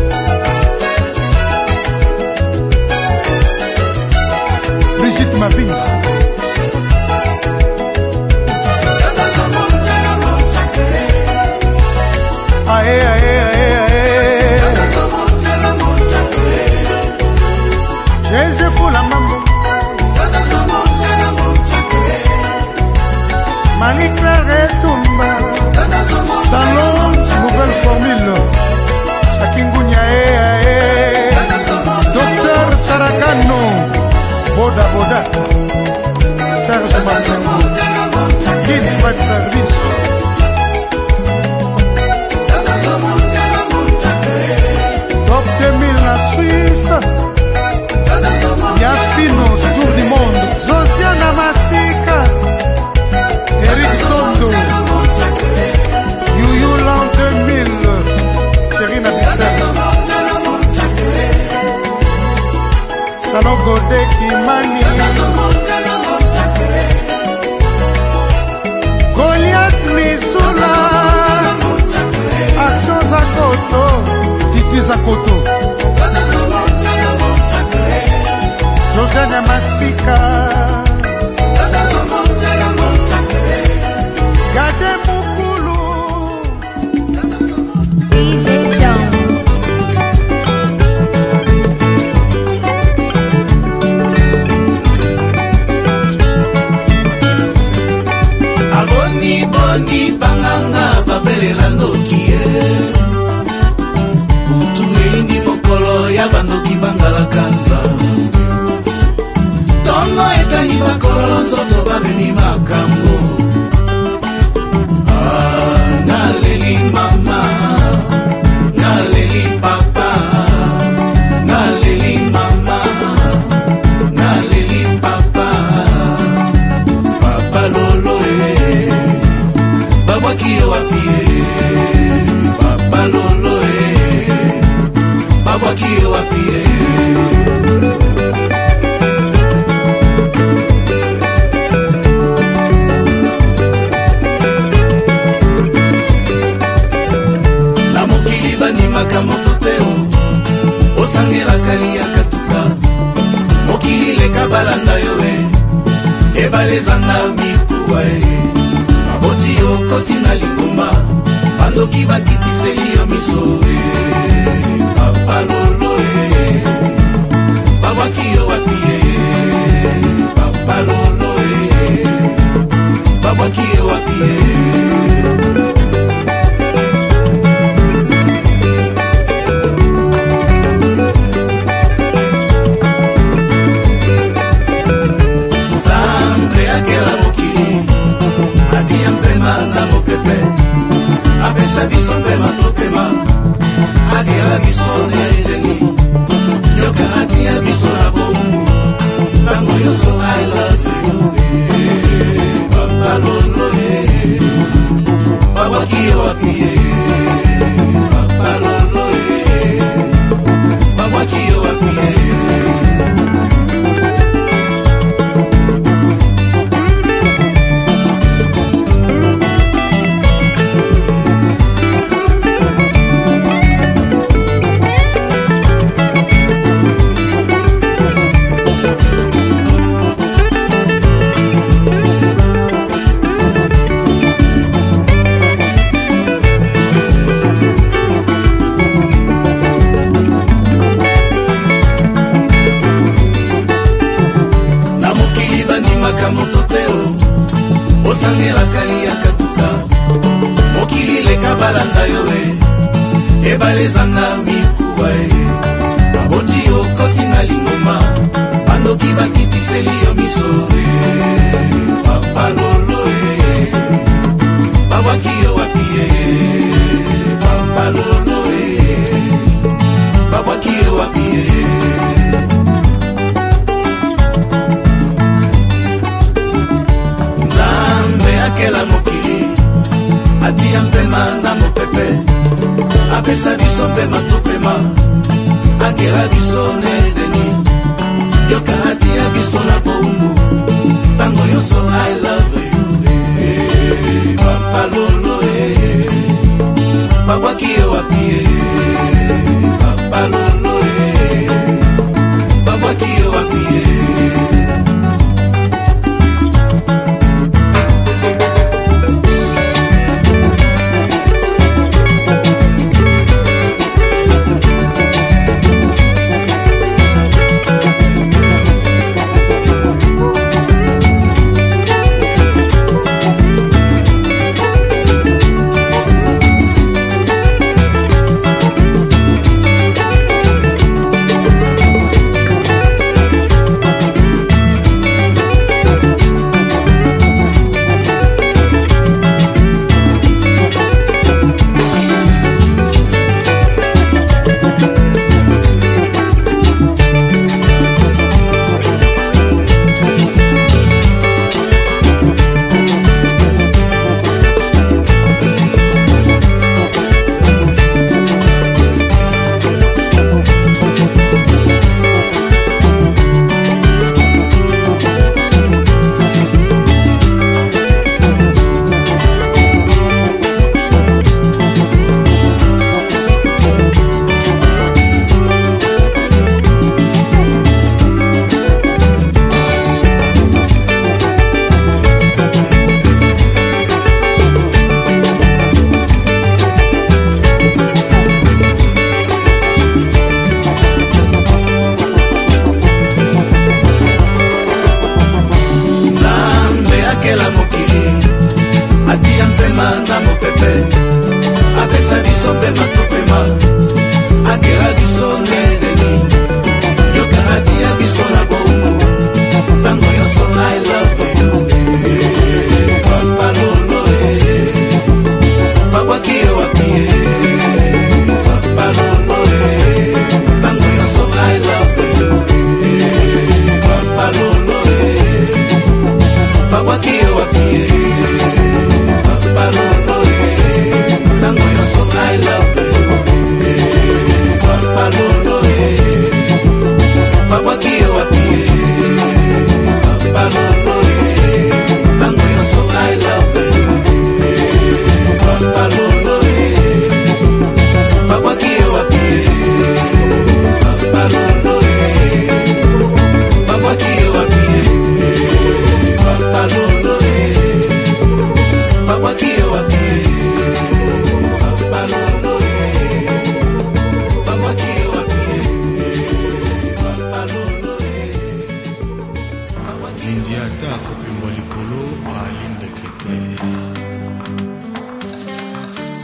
Brigitte Mabinga ae ae ae ae Jésus Fula Mambo Marie Claire Tumba Salon nouvelle formule Chakingunya Docteur Tarakano Boda Boda Serge Massengo Kid Fred Service Top 2000 la Suisse Yafino Tour du Monde Zosiana Masika Eric Tondo Yuyu l'an 2000 Chérina Bissel Salon Godé Kimani soni banganga babelela nokie butu eindi mokolo ya bandoki bangalaka nzambe tongo etani bakololo nzoto babemi makambo naleli mama naleli papa naleli mama naleli papa papa lolo babwaki yo wapi papa lolo babwaki yo wapi moto teo osangela kalia katuka mokili leka balanda yo ebalezanga mikuwa maboti yo koti na lingomba bandoki bakitiseli yo miso papa lolo babwaki yo wapi papa lolo babwaki yo wapi apesa biso pema topema agela biso neleni yokalati ya biso na bongo tango yoso I love you papa lolo babwaki yo wapi papa lolo babwaki yo wapi osangela kalia katuka mokili leka balanda yo ebalezanga mikuwa baboti yo koti na lingoma bandoki bakitiseli yo miso papa lolo babwaki yo wapi papa lolo babwaki yo wapi akela mokili atia mpema na mopepe apesa biso mpema topema akela biso nedeni yoka atia biso na bongo tango yoso I love you papa lolo babwaki yo wapi papa lolo babwaki yo wapi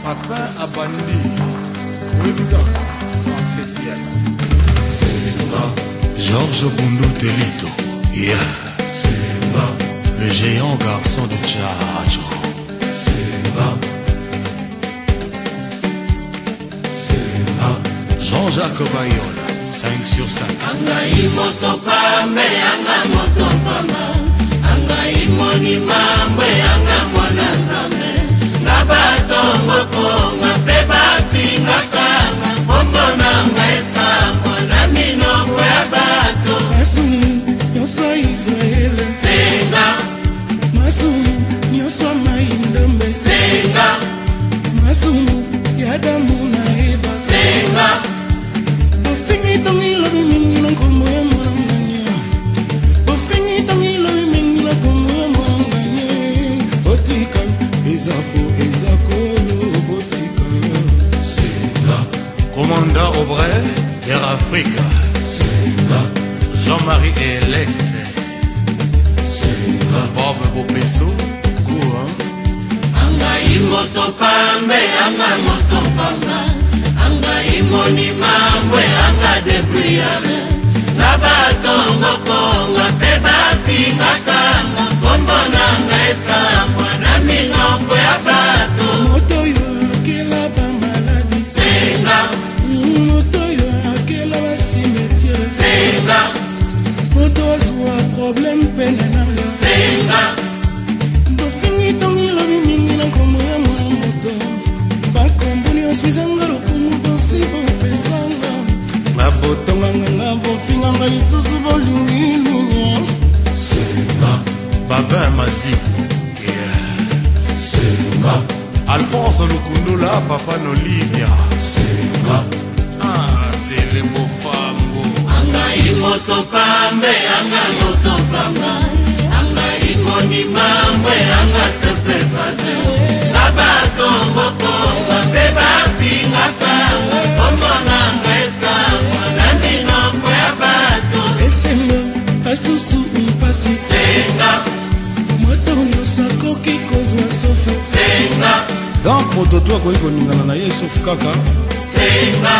Papin à Bandi. Oui, putain. Georges Bondo Telito. Yeah. Le géant garçon de Tchacho. Jean-Jacques Bayona, 5 sur 5. Angai motopambe, anga motopamba. Angai moni mambe, anga mwana zambe. Nabatongo konga, peba pinga kanga. Kombo nanga esambo, na minoko ya bato. Masumi, nyoso Israel. Senga. Masumi, nyoso maindombe. Senga. Masumi, yadamu na Eva. Senga. Bofingi tongi lobi mingi na kombo ya mwananganya. Bofingi tongi lobi mingi na kombo ya mwananganya. Botika, ezafo, ezakolo, botika. Senga. Commandant Aubray, Air Africa. Senga. Jean-Marie Alex. Senga. Bob Bopesso, Goua. Angai motopambe, anga motopanga. Angai moni mambwe, anga debriale. Nabatongo konga, peba pinga kanga. Kombo nanga esambo, na minoko ya bato. Moto yo akela ba maladi. Senga. Moto yo akela ba cimetière. Senga. Moto azwa problème pene nanga. Senga. Bofingi tongi lobi mingi na kombo ya mwana moto. Bakomboni oswizanga lokumu bosi bopesanga. Babotonganga bofinganga lisusu bolingi linya. Senga. Babin Maziku. Senga. Alphonse Lukundula, Papa Nolivia. Senga. Ah, c'est les beaux fambo. Angai motopambe, anga motopanga. Angai moni mambwe, anga sepe faze. Nabatongo konga, peba pinga kanga. Kombo nanga esambo, na minoko ya bato. Esenga, asusu mpasi. Senga. Moto nyonso akoki kozwa sofe. Senga. Donc moto to akoki koningana na ye sofi kaka. Senga.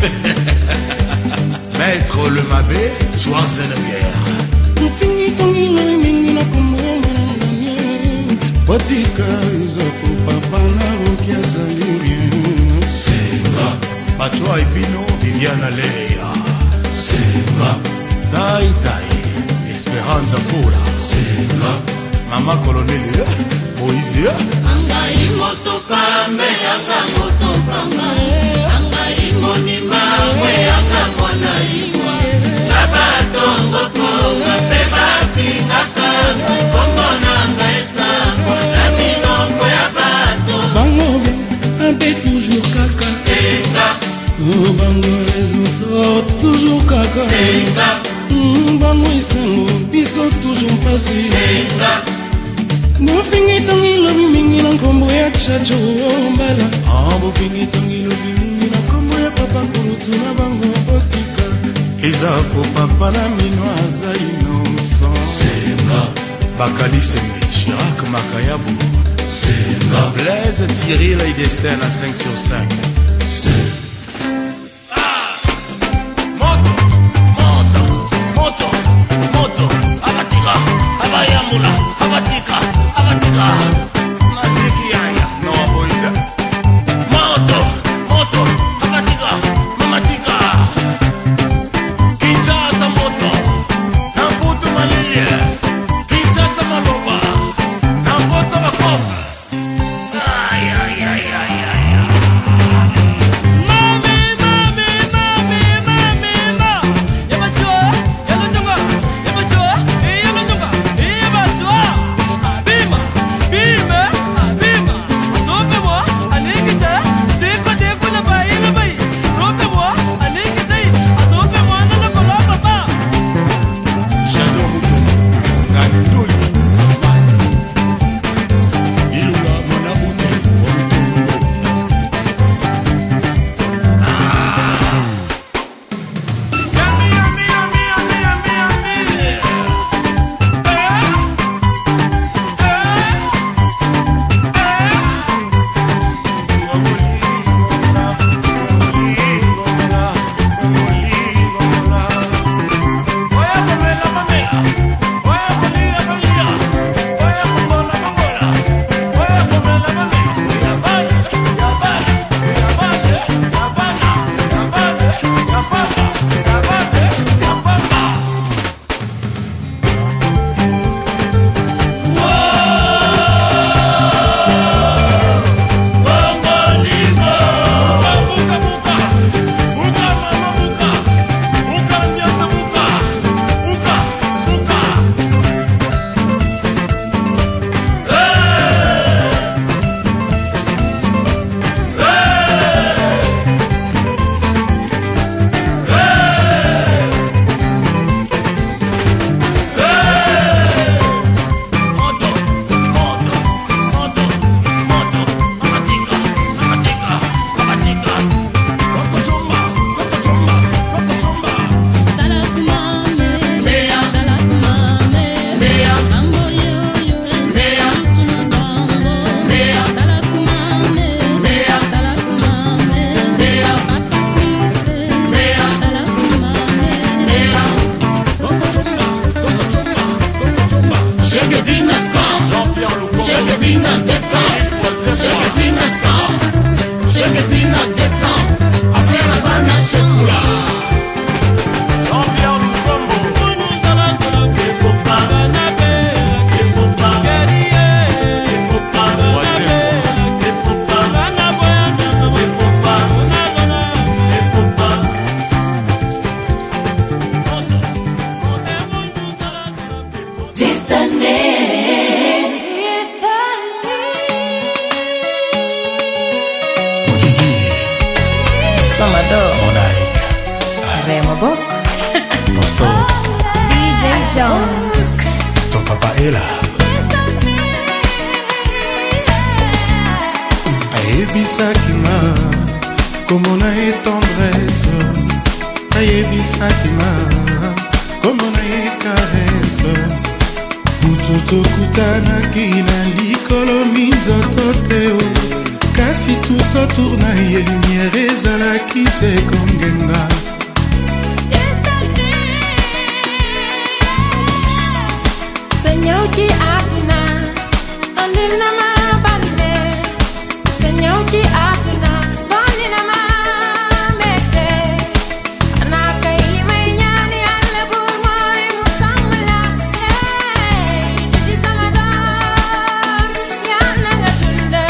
Maître Le Mabé, Schwarzenegger. Bofingi tongi lobi mingi na kombo ya mwananganya. Botika ezafo papa na roki azali rien. Senga. Machoa Epino, Viviana Leia. Senga. Tai Tai, Esperanza Fura. Senga. Mama Colonel, Moïse. Angai motopambe, anga motopanga. Angai moni mambwe, anga mwana iwa. Nabatongo konga, peba pinga kanga. Kombo nanga esambo, na minoko ya bato. Bango un peu toujours kaka. Senga. Bango réseau toujours kaka. Senga. Bango isango biso toujours mpasi. Senga. Bofingi tongi lobi mingi na nkombo ya chacho mbala. Bofingi tongi lobi mingi na nkombo ya papa kurutu na bango botika. Ezafo papa na mino aza innocent. Senga. Bakali Sembe, Chirac Makayabu. Senga. Blaise Thierry la Destin à 5 sur 5. Senga. Moto, abatika, abayamula, abatika, abatika. Maziki yaya, no boida. Moto, abatika, mamatika. Kinshasa moto, Nambutu Malile. Kinshasa Maloba, Nambutu Bakofa. Ay. Mami, Samador. Monaïque. Remo Bok. Posto. DJ Jones. Ton papa est là. Ayebisakima, comme on a eu tendresse. Ayebisakima, comme on a eu caresse. Mututo kutanaki na likolo minzoto teo. Kasi tout autour na ye lumière ezalaki se kongenga. Senhor de Aduna, andina ma bande. Senhor de Aduna, bandina ma mete. Anaka imenyani alle burmai musamla. Hey, di samador, yana na tunda.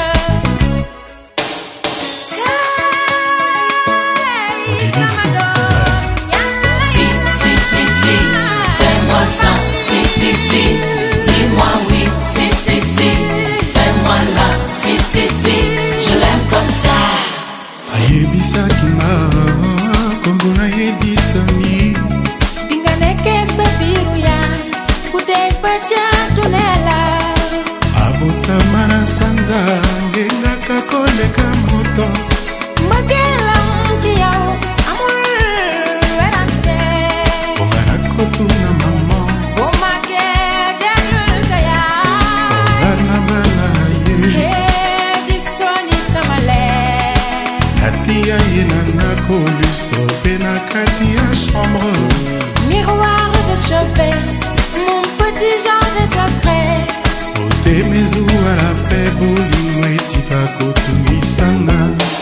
Hey, samador, yana. Si, fais-moi ça. Si, dis-moi oui, si, fais-moi là, si, je l'aime comme ça. Ayebisakima, kombo na yebistami. Binganeke sabiruya, kutepacha tunela. Abotama na sanza, ngengaka koleka moto. Magela mjiyao, amur verante. Ongana kotu na mama. Omage denultaya. Ongana bana ye. Hey, disoni samale. Katia ye nana kolustro, pena katia chambre. Miroir de chevet, mon petit jardin sacré. Ote mezu à la paix, bolingo etika kotumisanga.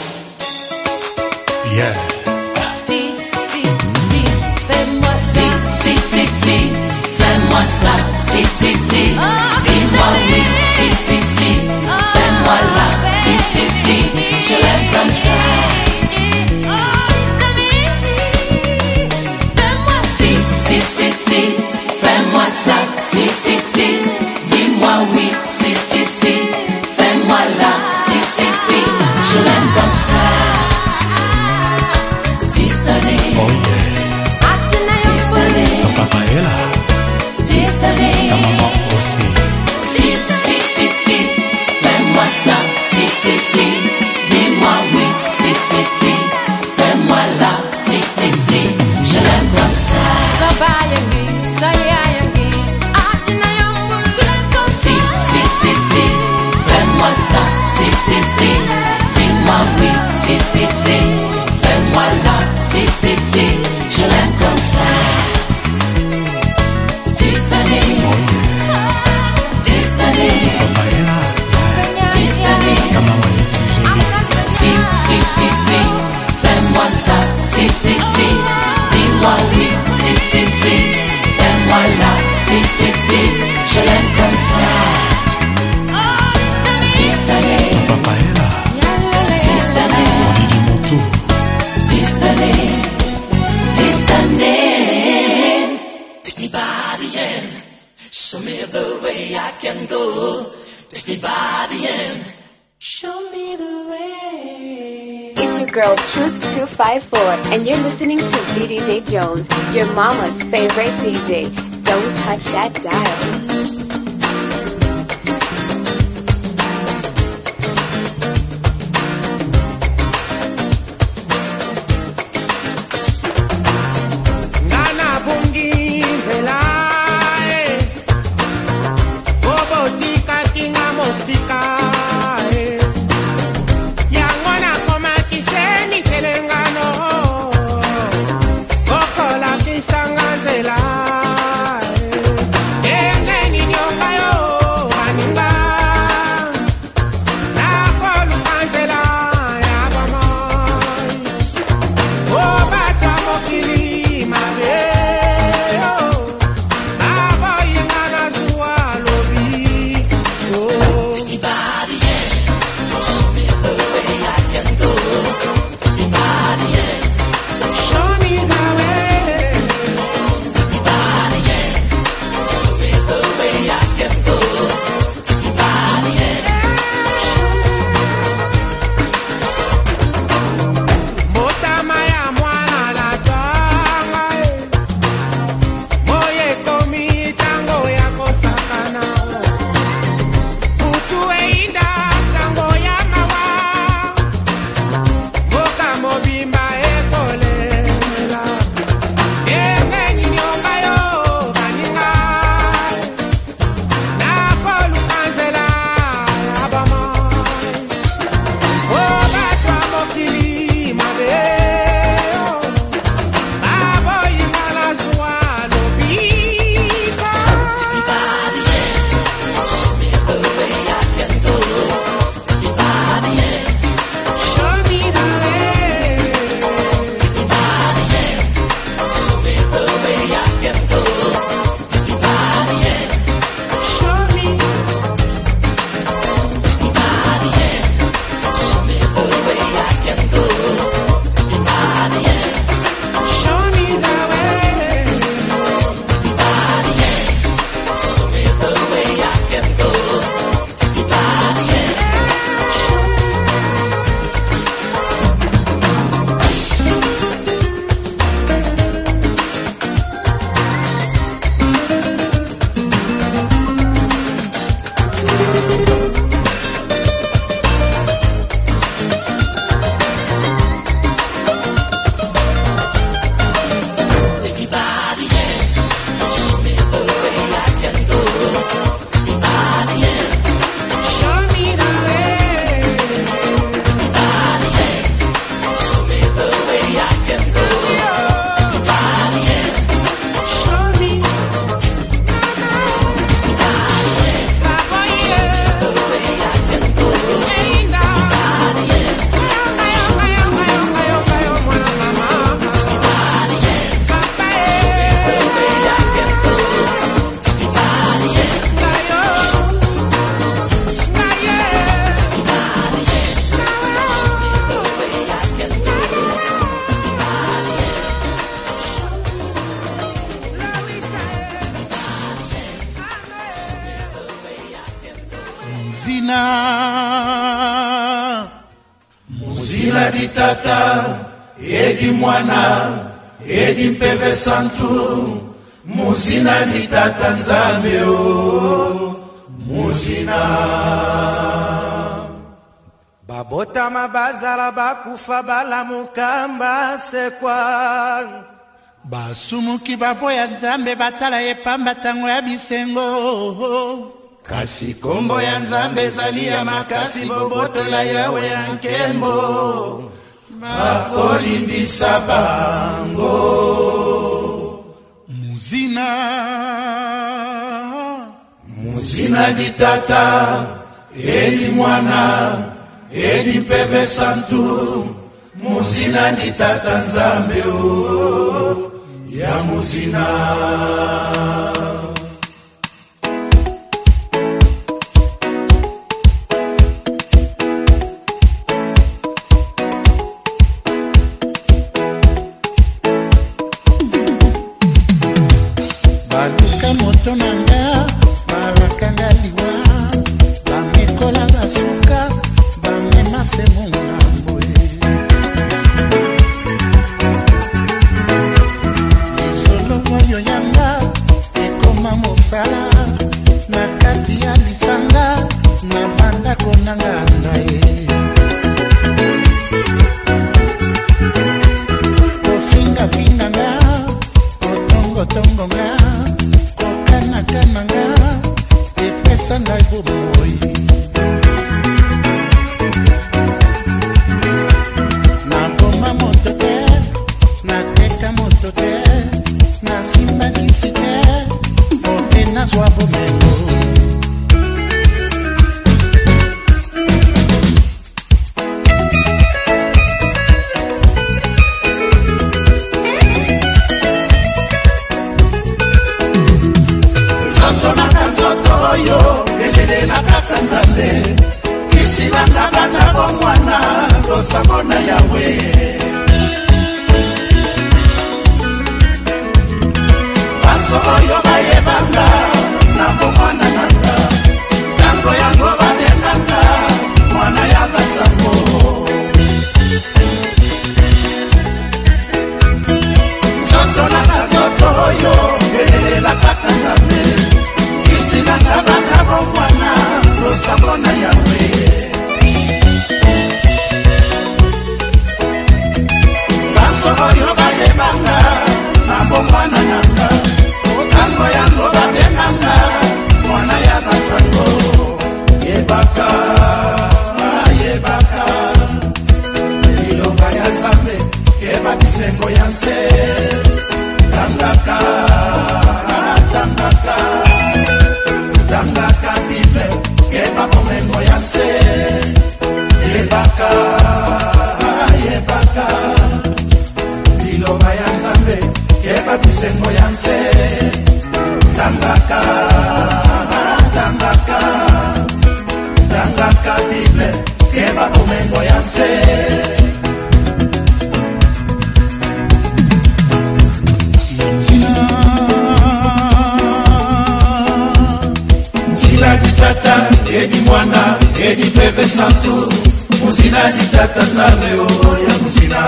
Yeah. Si, fais-moi ça. Si, fais-moi ça. Si, dis-moi oui, si, fais-moi là, si, je l'aime comme ça. Si, fais-moi ça. Si, dis-moi oui, si, fais-moi là, si, je l'aime comme ça. Oh yeah. Ton papa est là. Ta maman aussi. Si, fais-moi ça. Si, dis-moi oui, si, fais-moi là, si, je l'aime comme ça. Sabayangi, sayayangi, atina yambul chulenko. Si, fais-moi ça. Si, dis-moi oui, si, fais-moi là, si, je l'aime comme ça. Papa est là. Ta maman est si jolie. Si, fais-moi ça. Si, dis-moi oui, si, fais-moi là, si, je l'aime comme ça. Ton papa est là. On dit du moto. Take me by the end, show me the way I can go. Take me by the end, show me the way. It's your girl Truth254, and you're listening to VDJ Jones, your mama's favorite DJ. Don't touch that dial. Sangazela, engeni di tata edi mwana edi mpeve santu muzina di tata nzambe o muzina babotama bazala bakufa balamukamba sekwa basumuki baboya nzambe batala epamba tango ya bisengo kasi kombo ya nzambe ezali ya makasi boboto ya yawe ya nkembo bakolimbisa bango muzina di tata edi mwana edi mpeve santu muzina di tata nzambe o ya muzina baluka moto nanga balakanga liwa bamekola basuka bamemase mongambo lisolo oyo yanga ekoma mosala na kati ya lisanga na bandako nanga ndaye kofingafinganga otongotongonga kokanakananga epesa ngai bomoi nakoma moto te nateka moto te nasimbakisi te ote nazwa bomemo nzambe kisina ngabana bomwana tosabona yawe baso oyo bayebanga na bomwana nanga tango yango banenganga mwana ya basango nzoto nanga nzoto oyo elela kaka nzambe kisina ngabana bomwana tosabona yawe baso oyo bayebanga na bomwana nanga tango yango babenganga mwana ya basango yebaka yebaka liloba ya nzambe yeba bisengo ya nse tangaka tangaka tangaka bible yeba bomengo ya nse yebaka yebaka liloba ya nzambe yeba bisengo ya nse tangaka tangaka tangaka bible yeba bomengo ya nse muzina di tata edi mwana edi mpeve santu muzina di tata nzambe oya muzina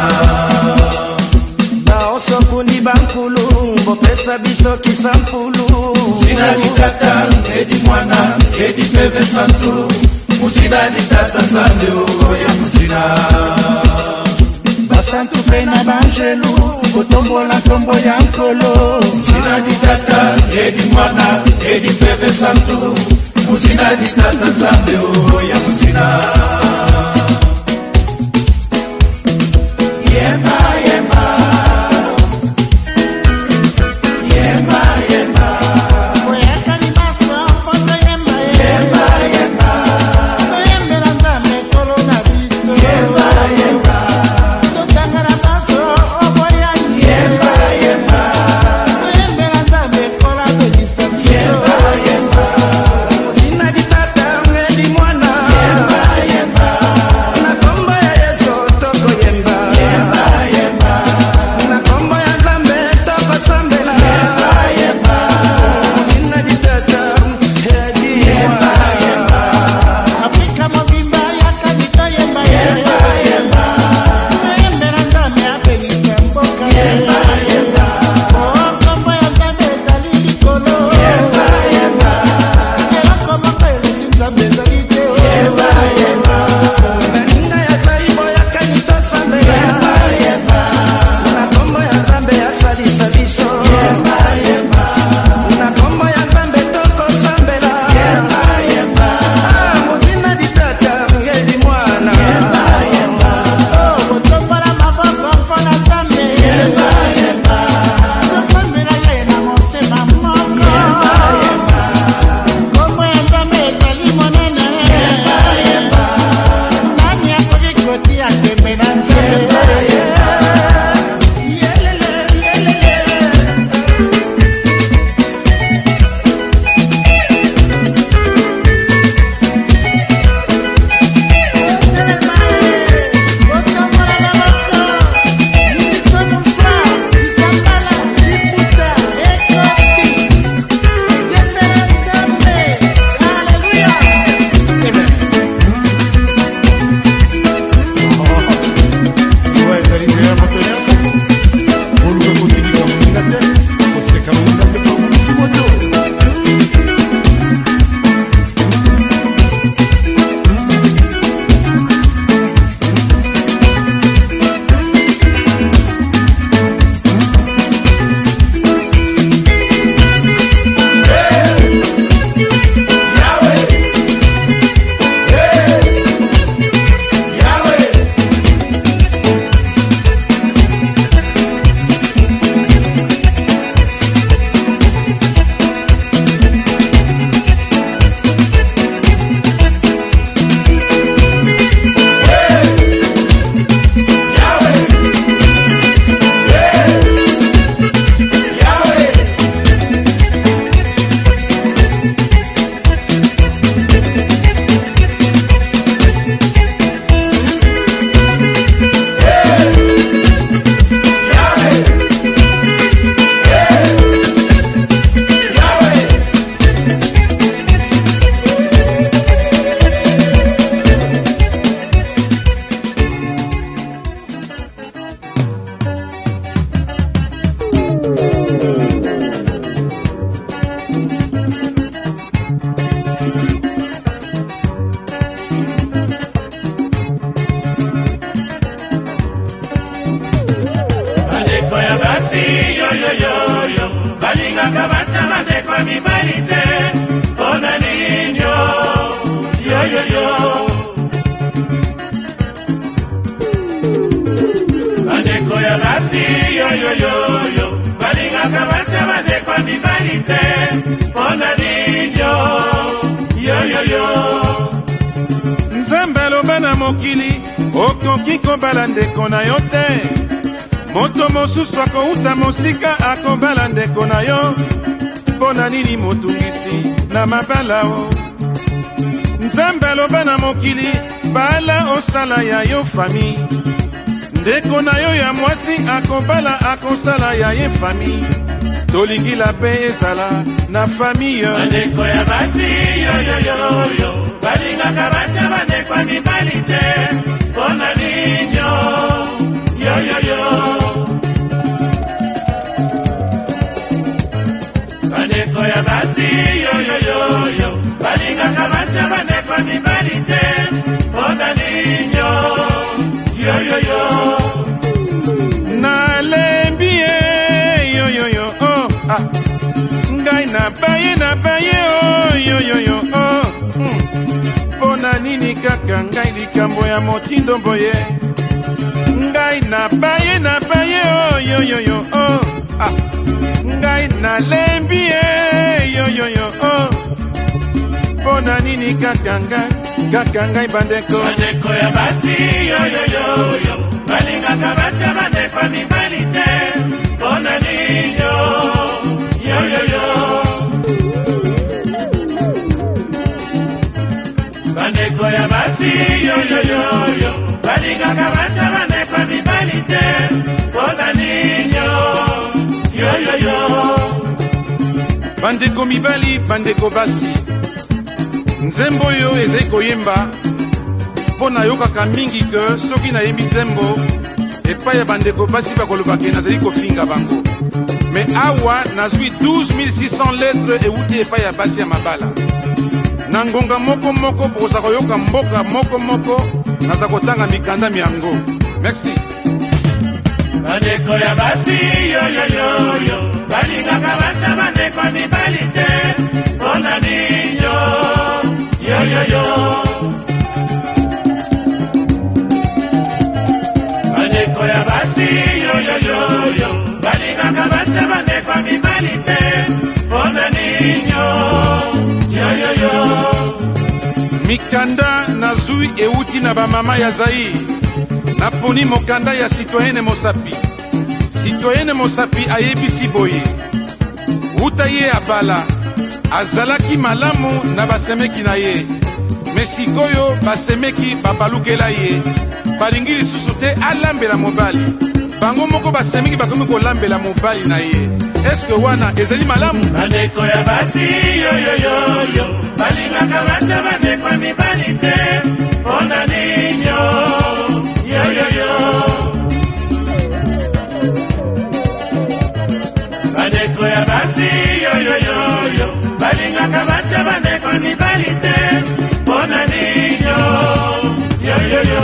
baosokundi bankulu bopesa biso kisampulu muzina di tata edi mwana edi mpeve santu muzina di tata nzambe oya muzina basantu mpe na banjelu kotombola nkombo ya nkolo muzina di tata edi mwana edi mpeve santu muzina di tata nzambe oya muzina yemba yemba yemba yemba oyaka libaso foto yemba yemba yemba toyembela nzambe kolo na biso yemba yemba tosangana baso oboya yemba yemba toyembela nzambe kola tolisa yemba yemba muzina di tata edi mwana yemba yemba yoyoyoyo balingaka basama ndeko mibali te mpona ninyo yoyoyo bandeko ya basi yoyoyoyo balingaka basama ndeko mibali te mpona ninyo yoyoyo nzambe aloba na mokili okoki kobala ndeko na yo te moto mosusu akouta mosika akobala ndeko na yo mpo na nini motungisi na mabala o nzambe aloba na mokili bala osala ya yo fami ndeko na yo ya mwasi akobala akosala ya ye fami tolingila mpe ezala na fami yo bandeko ya basi yoyoyoyo balingaka basya bandeko ya mibali te mpona ninyo yoyoyo bandeko ya basi yoyoyoyo balingaka basya bandeko ya mibali te mpona ninyo yoyoyo nalembi ye yoyoyo oh, ah. ngai nabaye oh, yoyoyo oh, mpona nini kaka ngai likambo ya motindo boye ngai nabaye oh, yoyoyo oh, ah. ngai nalembi ye yoyoyo oh, mpona nini kaka ngai bandeko ya basi yoyoyoyo balingaka basya bandeko ya mibali te mpona ninyo yoyoyo bandeko ya basi yoyoyoyo balingaka basya bandeko ya mibali te mpona ninyo yoyoyo bandeko mibali bandeko basi nzembo oyo ezali koyemba mpo nayokaka mingi ke soki nayembi nzembo epai ya bandeko basi bakolobaka nazali kofinga bango me awa nazwi 12600 lettre euti epai ya basi ya mabala na ngonga moko boza koyoka mboka moko naza kotanga mikanda yango merci bandeko ya basi yoyoyoyo balingaka basya bandeko ya mibali te mpona ninyo yoyoyo bandeko ya basi yoyoyoyo balingaka basya bandeko ya mibali te mpona ninyo yoyoyo mikanda nazwi euti na bamama ya Zaïre naponi mokanda ya citoyenne mosapi ayebisi boye uta ye abala azalaki malamu na basemeki na ye me sikoyo basemeki babalukela ye balingi lisusu te alambela mobali bango moko basemeki bakomi kolambela mobali na ye eske wana ezali malamu bandeko ya basi yoyoyoyo balingaka basya bandeko ya mibali te mpona ninyo yoyoyo bandeko ya basi yoyoyoyo balingaka basya bandeko ya mibali te mpona ninyo yoyoyo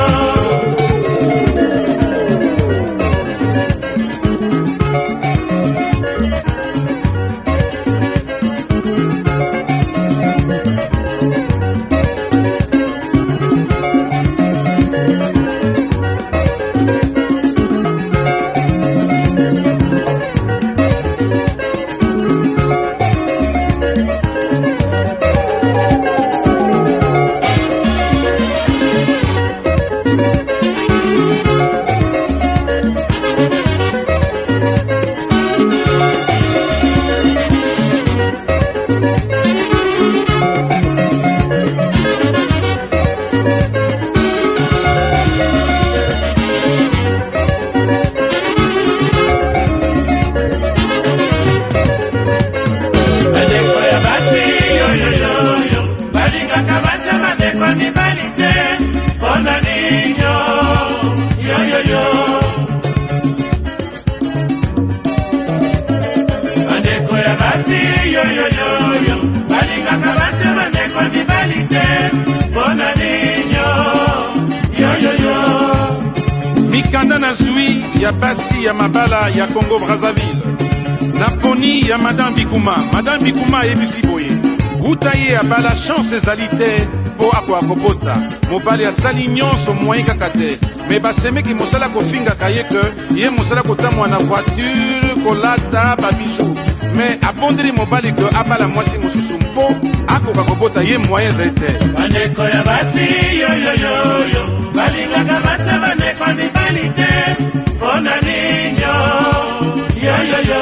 mikanda nazwi ya basi ya mabala ya Congo Brazzaville naponi ya Madame Bikuma yebisi boye uta ye abala chance ezali te mpo akobota mobali asali nyonso moyen kaka te me basemeki mosala kofingaka ye ke ye mosala kotamwa na voiture kolata babijou me abondeli mobali ke abala mwasi mosusu mpo akoka kobota ye moyen ezali te. Bandeko ya basi yoyoyoyo balingaka basa bandeko mibali te mpona ninyo yoyoyo.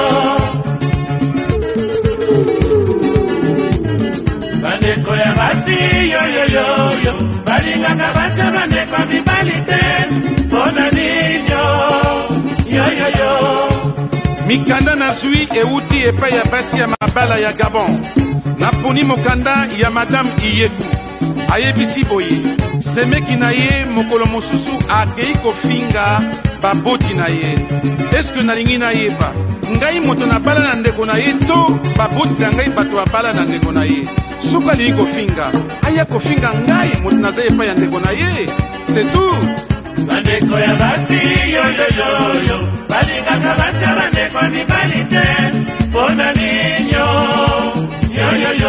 Bandeko ya basi yoyoyoyo balingaka basa bandeko mibali te mpona ninyo yoyoyo. Mikanda nazwi euti epai ya basi ya mabala ya Gabon naponi mokanda ya Madame Iyeku ayebisi boye semeki na ye mokolo mosusu akei kofinga baboti na ye. Eske nalingi nayeba ngai moto nabala na ndeko na ye to baboti na ngai bato abala na ndeko na ye? Soki alingi kofinga aya kofinga ngai moto naza epai ya ndeko na ye, c'est tout. Bandeko ya basi yoyoyoyo balingaka basi bandeko mibali te mpona ninyo yoyoyo.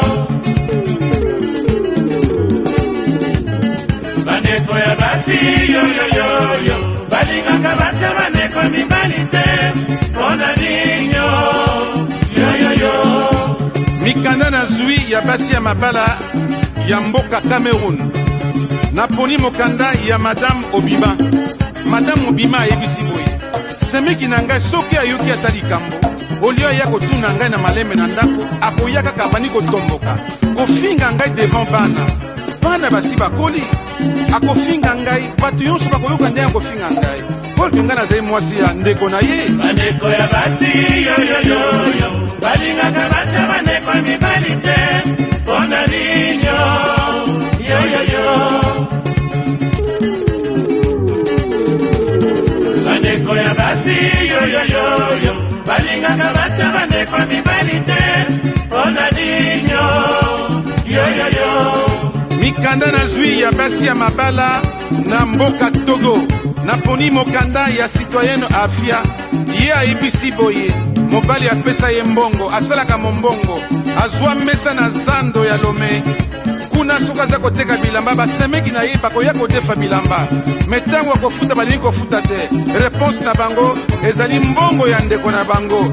Bandeko ya basi yoyoyoyo balingaka basi bandeko mibali te mpona ninyo yoyoyo. Mikanda nazwi ya basi ya mabala ya mboka Cameroun naponi mokanda ya Madame Obima. Madame Obima ayebisi boye semeki na ngai soki ayoki ata likambo olio ya kotuna ngai na maleme na ndako akoya kaka bani kotomboka kofinga ngai devant bana basi bakoli akofinga ngai bato nyonso bakoyoka nde akofinga ngai polke ngai nazali mwasi ya ndeko na ye. Bandeko ya basi yoyoyoyo balingaka basi bandeko mibali te mpona ninyo yoyoyo. Bandeko ya basi yoyoyoyo balingaka basi bandeko mibali te mpona ninyo yoyoyo. Mikanda nazwi ya basi ya mabala na mboka Togo naponi mokanda ya citoyenne Afia ye ayebisi boye mobali apesa ye mbongo asalaka mombongo azwa mesa na zando ya Lome kuna soki aza koteka bilamba basemeki na ye bakoya kodefa bilamba me ntango akofuta balingi kofuta te. Réponse na bango ezali mbongo ya ndeko na bango.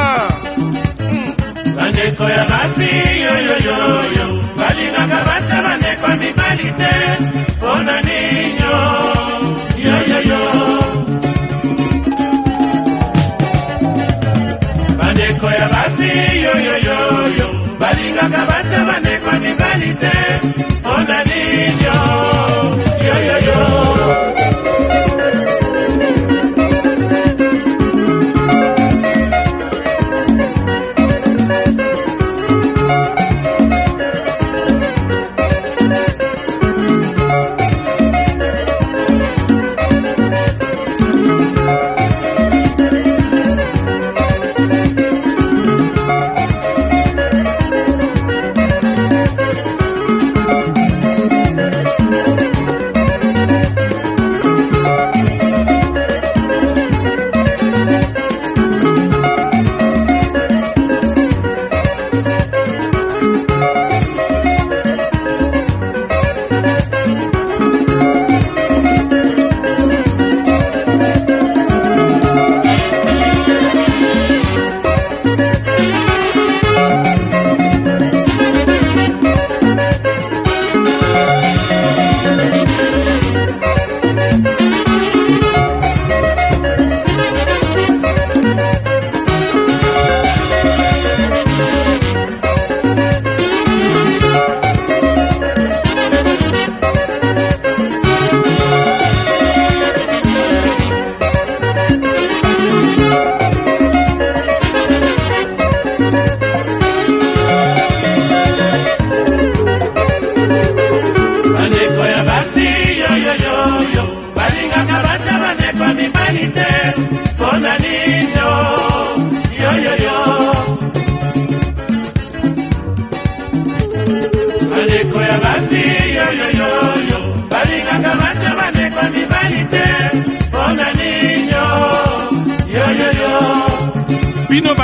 Bandeko ya basi yoyoyoyo balingaka basi bandeko mibali te mpona ninyo yoyoyo. Bandeko ya basi yoyoyoyo balingaka basi bandeko mibali te mpona ninyo yoyoyo.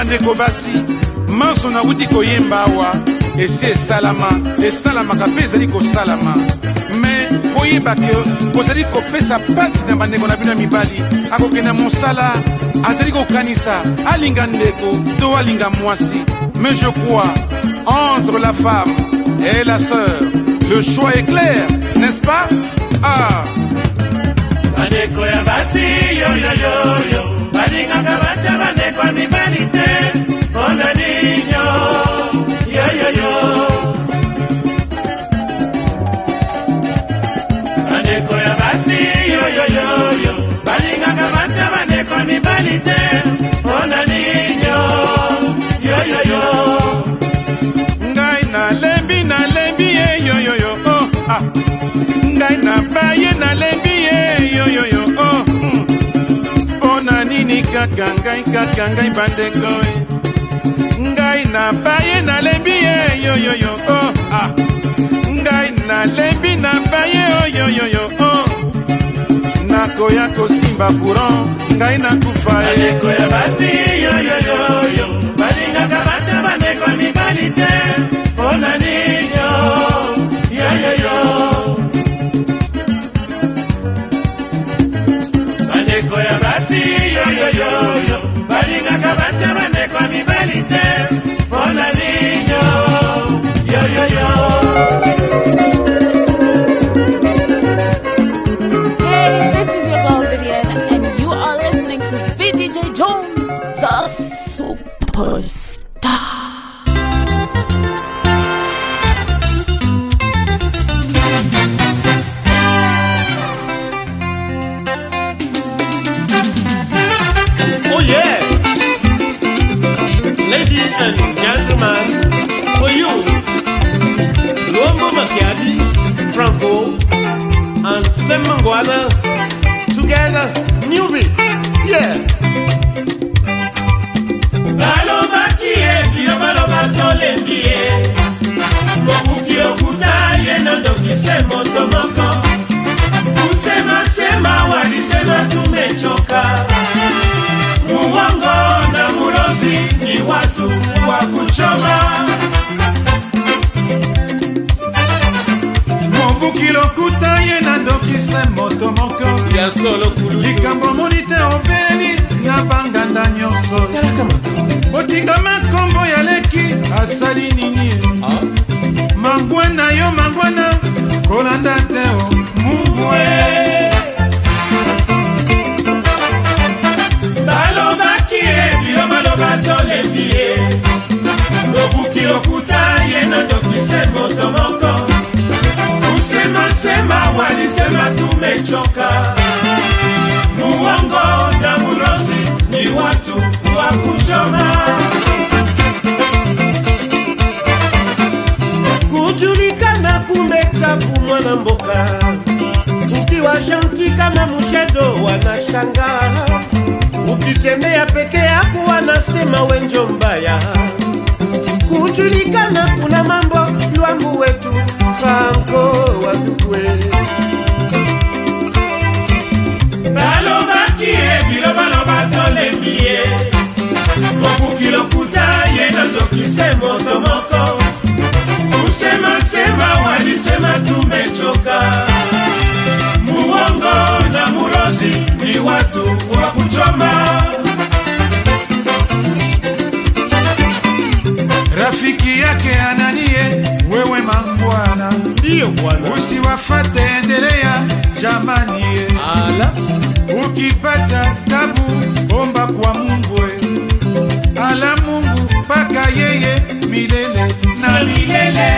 bandeko basi manso nauti koyemba awa esi esalamaka mpe ezali kosalama me boyeba ke bozali kopesa pasi na bandeko na bino ya mibali akokenda mosala azali kokanisa alinga ndeko to alinga mwasi mais je crois entre la femme et la sœur le choix est clair n'est-ce pas? Ah bandeko ya basi yoyoyoyo balingaka basi ya bandeko ya mibali te mpona ninyo yoyoyo bandeko ya basi yoyoyoyo balingaka basi ya bandeko ya mibali te mpona ninyo yoyoyo ngai nalembi ye yoyoyo oh ah ngai nabaye nalembi ye yoyoyo oh mpona nini kaka ngai bandeko ngai nabaye nalembi ye yoyoyo oh ah ngai nalembi nabaye oyoyoyo oh nakoya kosimba courant ngai nakufa ye bandeko ya basi yoyoyoyo balingaka basi ya bandeko ya mibali te mpona ninyo yoyoyo bandeko ya basi yoyoyoyo balingaka basi ya bandeko ya mibali te mpona ninyo yoyoyo. Hey, this is your girl Vivian, and you are listening to VDJ Jones, the superstar. Oh yeah! Ladies and gentlemen, for you, Luambo Makiadi, Franco, and Semangwana, together, new beat, yeah! Baloba kie, baloba tole mbie, mobuki okuta yenando kisemo tomoko, usema walisema tumechoka, muongo na mulozi ni watu wa kuchoma. mobuki lokuta ye nadokise moto moko ya solo kulu likambo monite obeli na banganda nyonso botingama kombo ya leki asali nini mangwana yo mangwana kolanda te o mubwe baloba tolembie mobuki lokuta ye nadokise moto moko usema walisema tumechoka muongo na mulozi ni watu wa kuchoma kujulikana kumbe tabu mwana mboka ukiwa shanti kama mushedo wanashangaa ukitembea peke yako wanasema wenjo mbaya kujulikana kuna mambo Luambo wetu Franco watukwe balobakie baloba tolembie mobuki lokuta ye nadokise moto moko usema walisema tumechoka muongo na mulozi ni watu wa kuchoma. rafiki yake ananie wewe mangwana ndiyo bwana usiwafate endelea jamani ye ala ukipata tabu omba kwa Mungu ala Mungu paka yeye milele na milele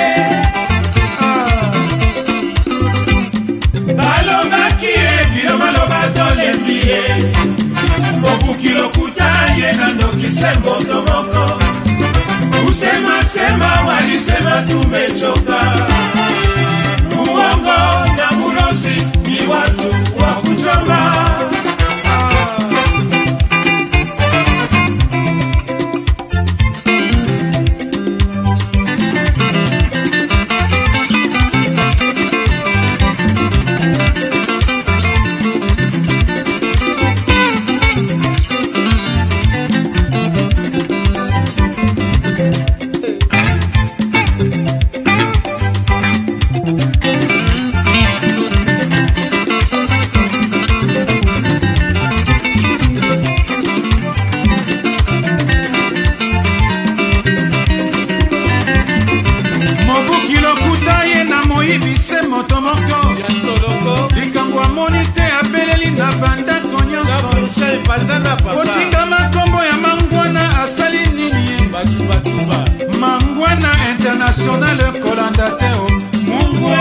balobakie baloba tolembie mobuki lokuta ye nadokise moto moko usema walisema tumechoka muongo na mulozi ni watu wa kuchoma asali na bandako nyonso kotinga makombo ya mangwana asali nini mangwana international kolanda te o mungwe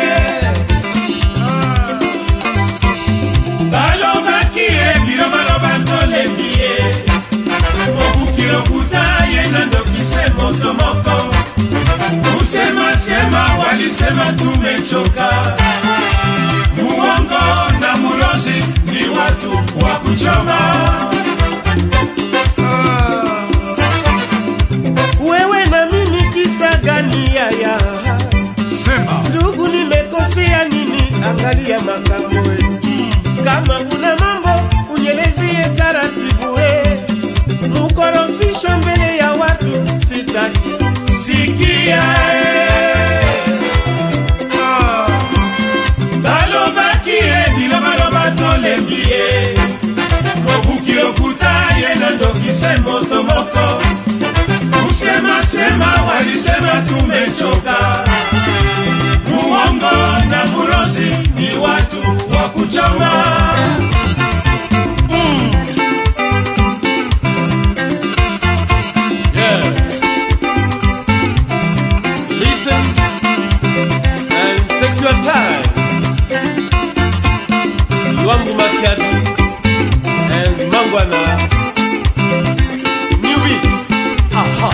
balobaki ye bilobaloba tolembi ye obukilokuta ye na ndokise moto moko kusemasema walisema tumechoka muongo na mulozi ni watu wa kuchoma. Wewe na mimi kisa gani yaya? Sema ndugu, nimekosea nini? Angalia makambo kama kuna mambo unyelezie taratibu mukorofisho mbele ya watu sitaki sikia bilobaloba tolembie obukilokuta yena ndokise moto moko kusemasema walisema tumechoka muongo na mulozi ni watu wa kuchoma. Yeah. Listen and take your time. Luambu Makiadi and Mangwana New Week. Aha.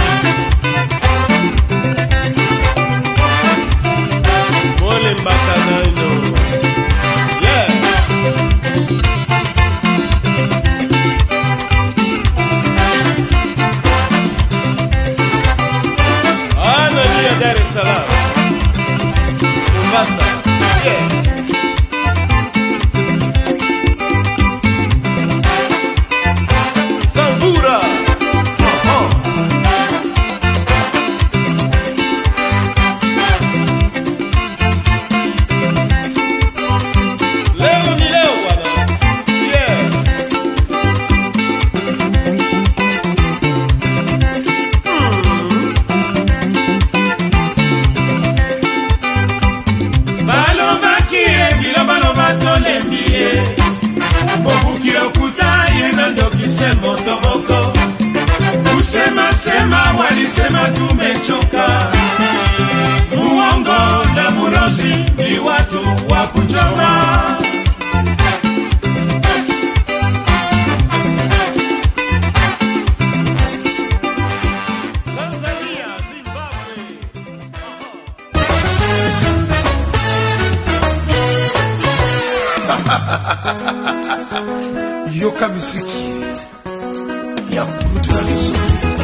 Mole Mbakana ino. Yeah. Anania Dar es Salaam. Mombasa. Yeah. Walisema tumechoka muongo na mulozi ni watu wa kuchoma. Tanzania, Zimbabwe. Yoka miziki ya kurutu na miso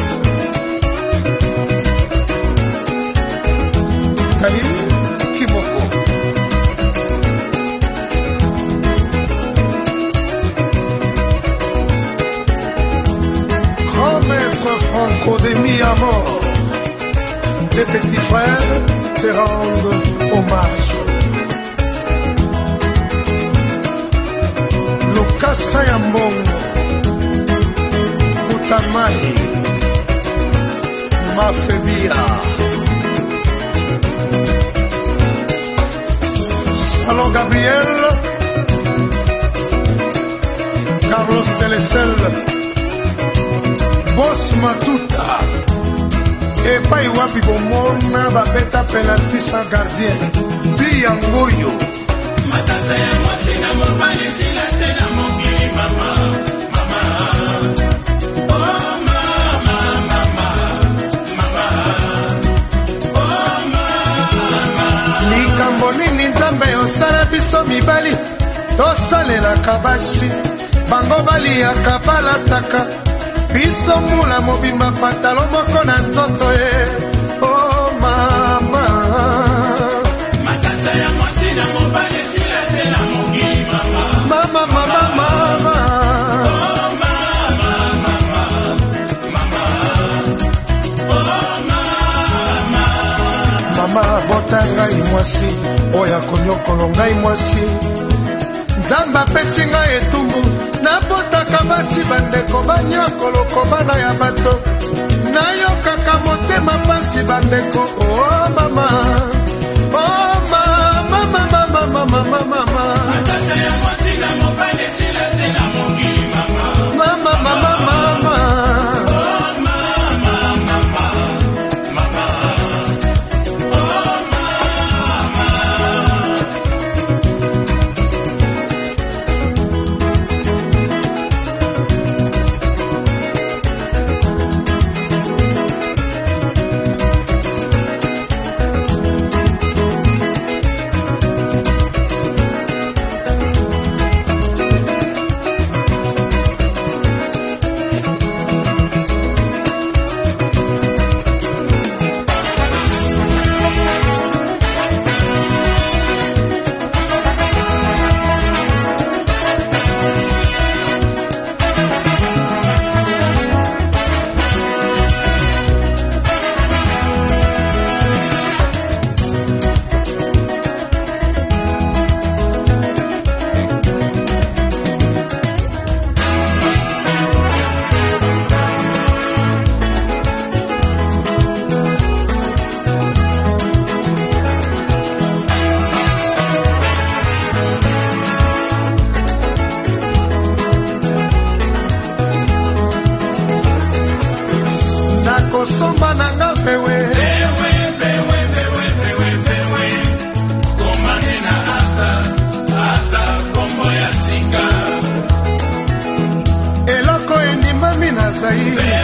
Kimoko Grand maître Franco de mi-à-mort, les petits frères te rendent hommage. Lukasa ya Mbongo Utamai Mafebia Salon Gabriel, Carlos Telecel, Boss Matuta, epai wapi bomona babeta penalty sans gardien, Biangoyo. Matata ya mwasi na mobali sila tena mokili mama, mama. Oh mama, mama, mama. Oh mama. Likambo nini nzambe osala biso mibali tosalelaka basi bango baliaka balataka biso mula mobimba patalo moko na nzoto ye. Oh mama, matata ya mwasi na mobali sila tena mokili mama, mama, mama, mama. Oh mama, mama, mama. Oh mama, mama bota ngai mwasi oya konyokolo ngai mwasi nzambe apesi ngai etumbu nabotaka basi bandeko banyokoloko bana ya bato nayokaka motema pasi bandeko. Oh mama, oh mama, mama, mama, mama, mama. Matata ya mwasi na mobali ngai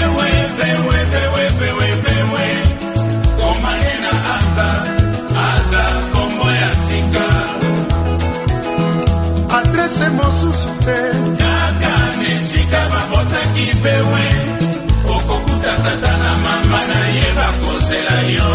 komanena aza kombo ya sika adrese mosusu te yaka nesika babotaki pewe okokuta tata na mama na ye bakozela yo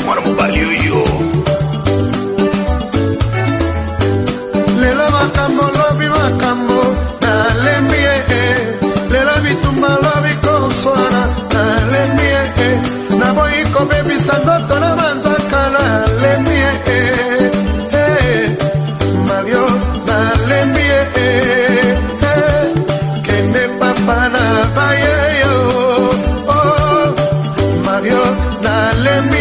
mwana mobali oyo lelo makambo lobi makambo nalembi lelo bitumba lobi koswana nalembi naboyi kobebisa ndoto na manzaka nalembi Mario nalembi kende papa na bayeyo Mario nalembi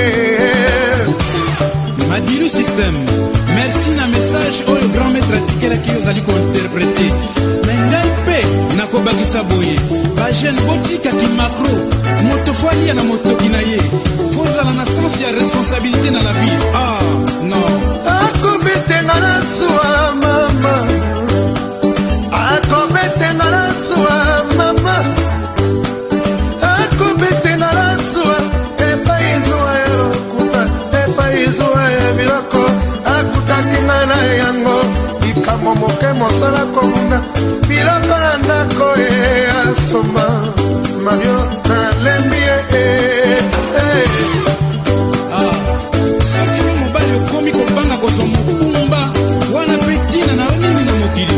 Madilu System. Merci na message oyo grand maître atikelaki ozali kointerprete me ngai mpe nakobakisa boye bagene botikaki macro moto fo alia na motoki na ye fozala na sens ya responsabilité na la vie. Ah non akobetenga na suwa mama akobetenga na suwa mama akobetenga na suwa epaizuwa ya lokuta epaizuwa ya biloko akutakinga na yango likambo moke mosala komuna biloko na ndako ye asomba Mario nalembi soki yo mobali okomi kobanga kozwa mokumba wana mpe tina na yo nini na mokili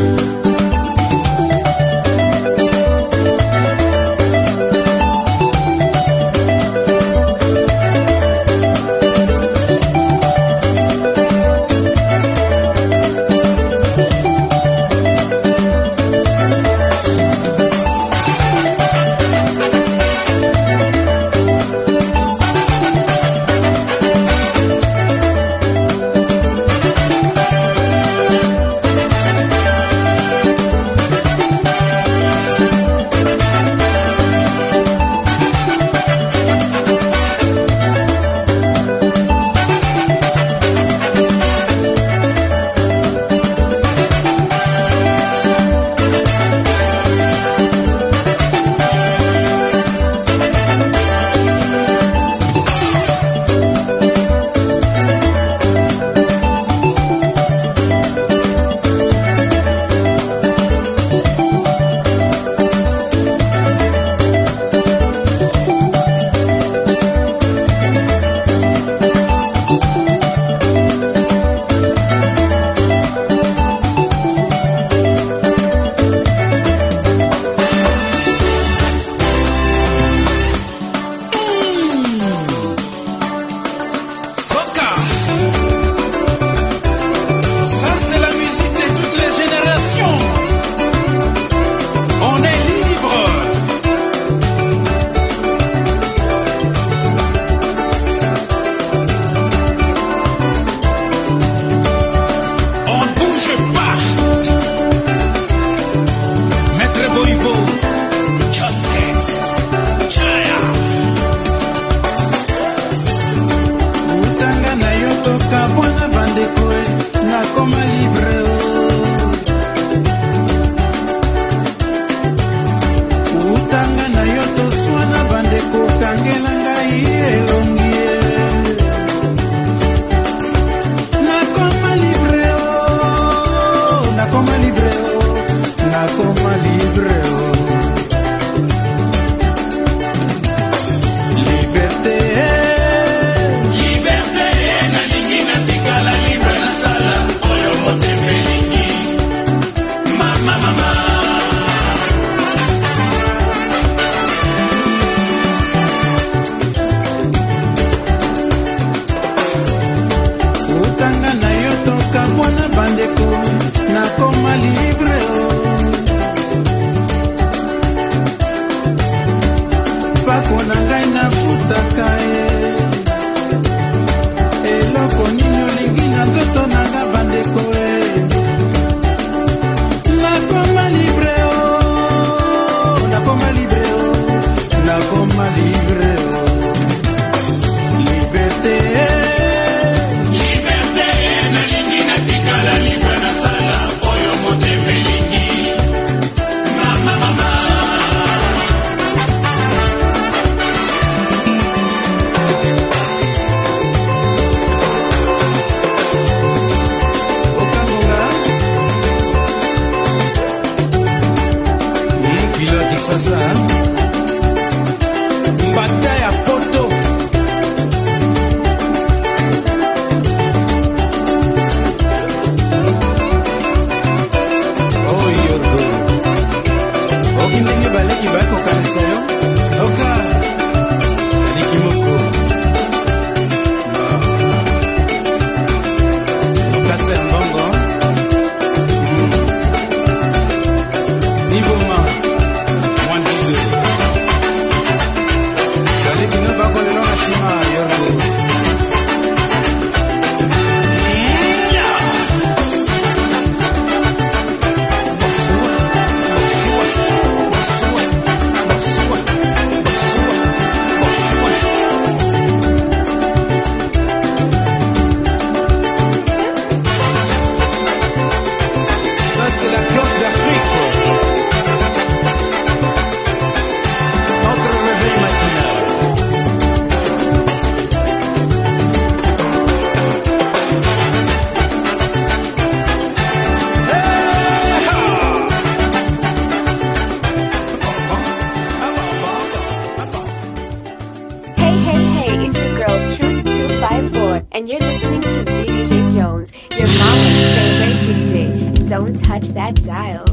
and you're listening to VDJ Jones, your mama's favorite DJ. Don't touch that dial.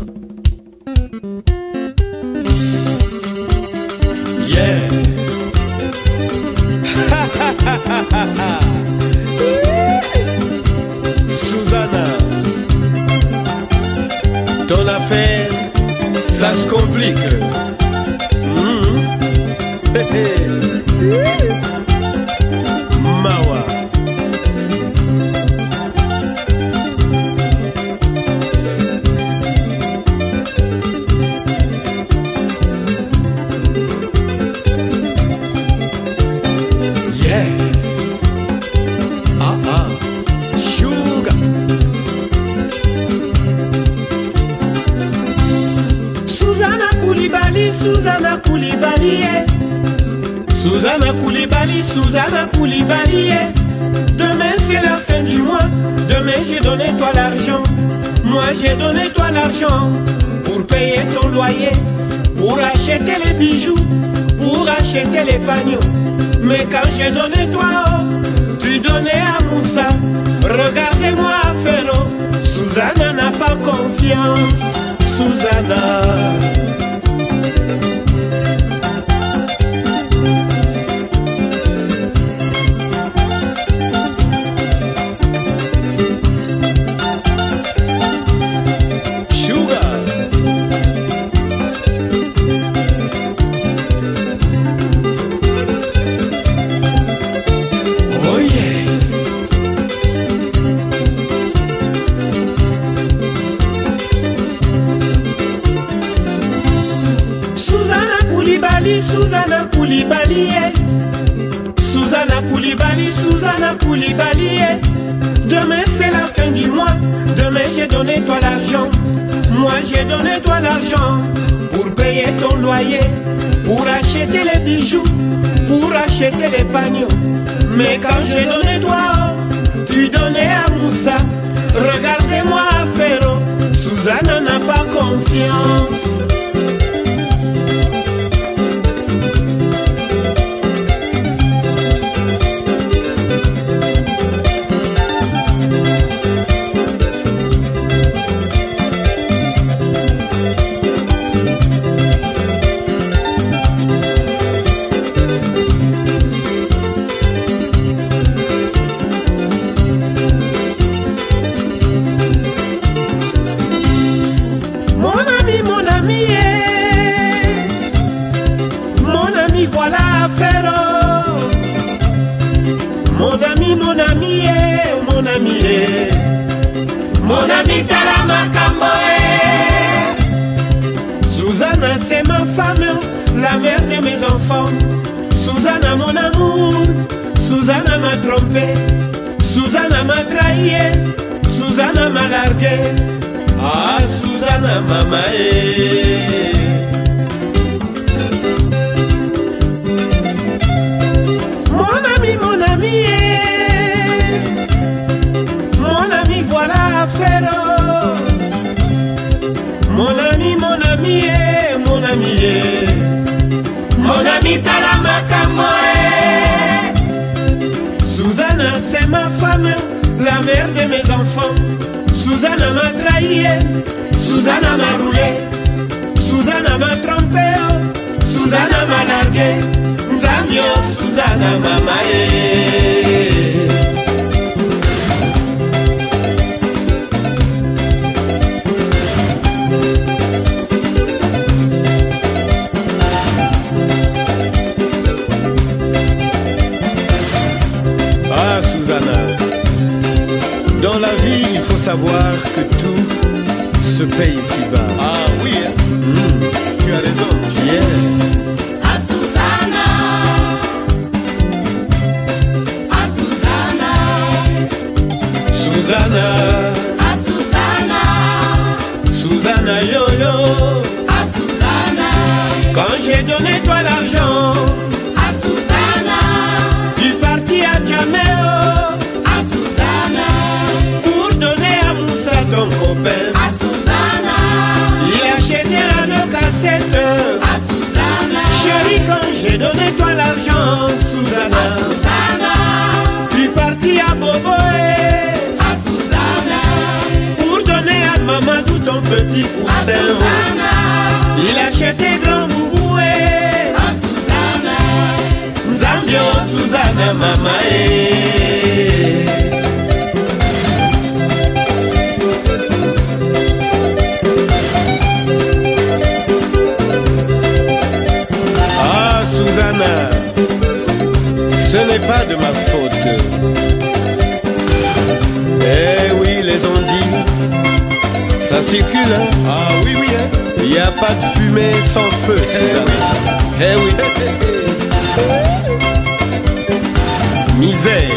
Yeah. Susanna, ton affaire, ça se complique. Mawa. Sugar. Susanna Koulibaly, Susanna Koulibaly, Susanna Koulibaly, Susanna Koulibaly. Demain c'est la fin du mois, demain j'ai donné toi l'argent. Moi j'ai donné toi l'argent pour payer ton loyer, pour acheter les bijoux, pour acheter les pagnots. Mais quand j'ai donné toi, tu donnais à Moussa. Regardez-moi à Ferro, Susanna n'a pas confiance. Susanna. Susanna Koulibaly, Susanna Koulibaly, Susanna Koulibaly. Demain c'est la fin du mois, demain j'ai donné toi l'argent. Moi j'ai donné toi l'argent pour payer ton loyer, pour acheter les bijoux, pour acheter les pagnots. Mais quand j'ai donné toi, tu donnais à Moussa. Regardez-moi à Ferro, Susanna n'a pas confiance. Mon ami Tala Makambo. Susanna c'est ma femme, la mère de mes enfants. Susanna mon amour, Susanna m'a trompé, Susanna m'a trahi, Susanna m'a largué. Ah Susanna mama mon ami voilà Ferro. Mon ami, mon ami Tala Makambo. Susanna c'est ma femme, la mère de mes enfants. Susanna m'a trahi, Susanna m'a roulé, Susanna m'a trompé, Susanna m'a largué. Nzamio Susanna mamae. Ah Susanna, dans la vie il faut savoir que tout se paye ici-bas. Ah oui, hein? Tu as raison. Yeah. Ah Susanna, ah Susanna, Susanna, ah Susanna, Susanna yo yo, ah Susanna. Quand j'ai donné toi l'argent, ah Susanna, tu partis à Djameo, ah Susanna, pour donner à Moussa ton copain. ah Susanna, il achetait la cassette. ah Susanna, chérie quand j'ai donné toi l'argent, Susanna, ah Susanna, tu partis à tout ton petit poussin. Il achetait grand bouboué à Susanna. Nzambio Susanna mama Ah Susanna, ce n'est pas de ma faute. Eh oui, les ont dit, ça circule, hein? Ah oui, oui, hein? Il n'y a pas de fumée sans feu. Eh oui. Misère.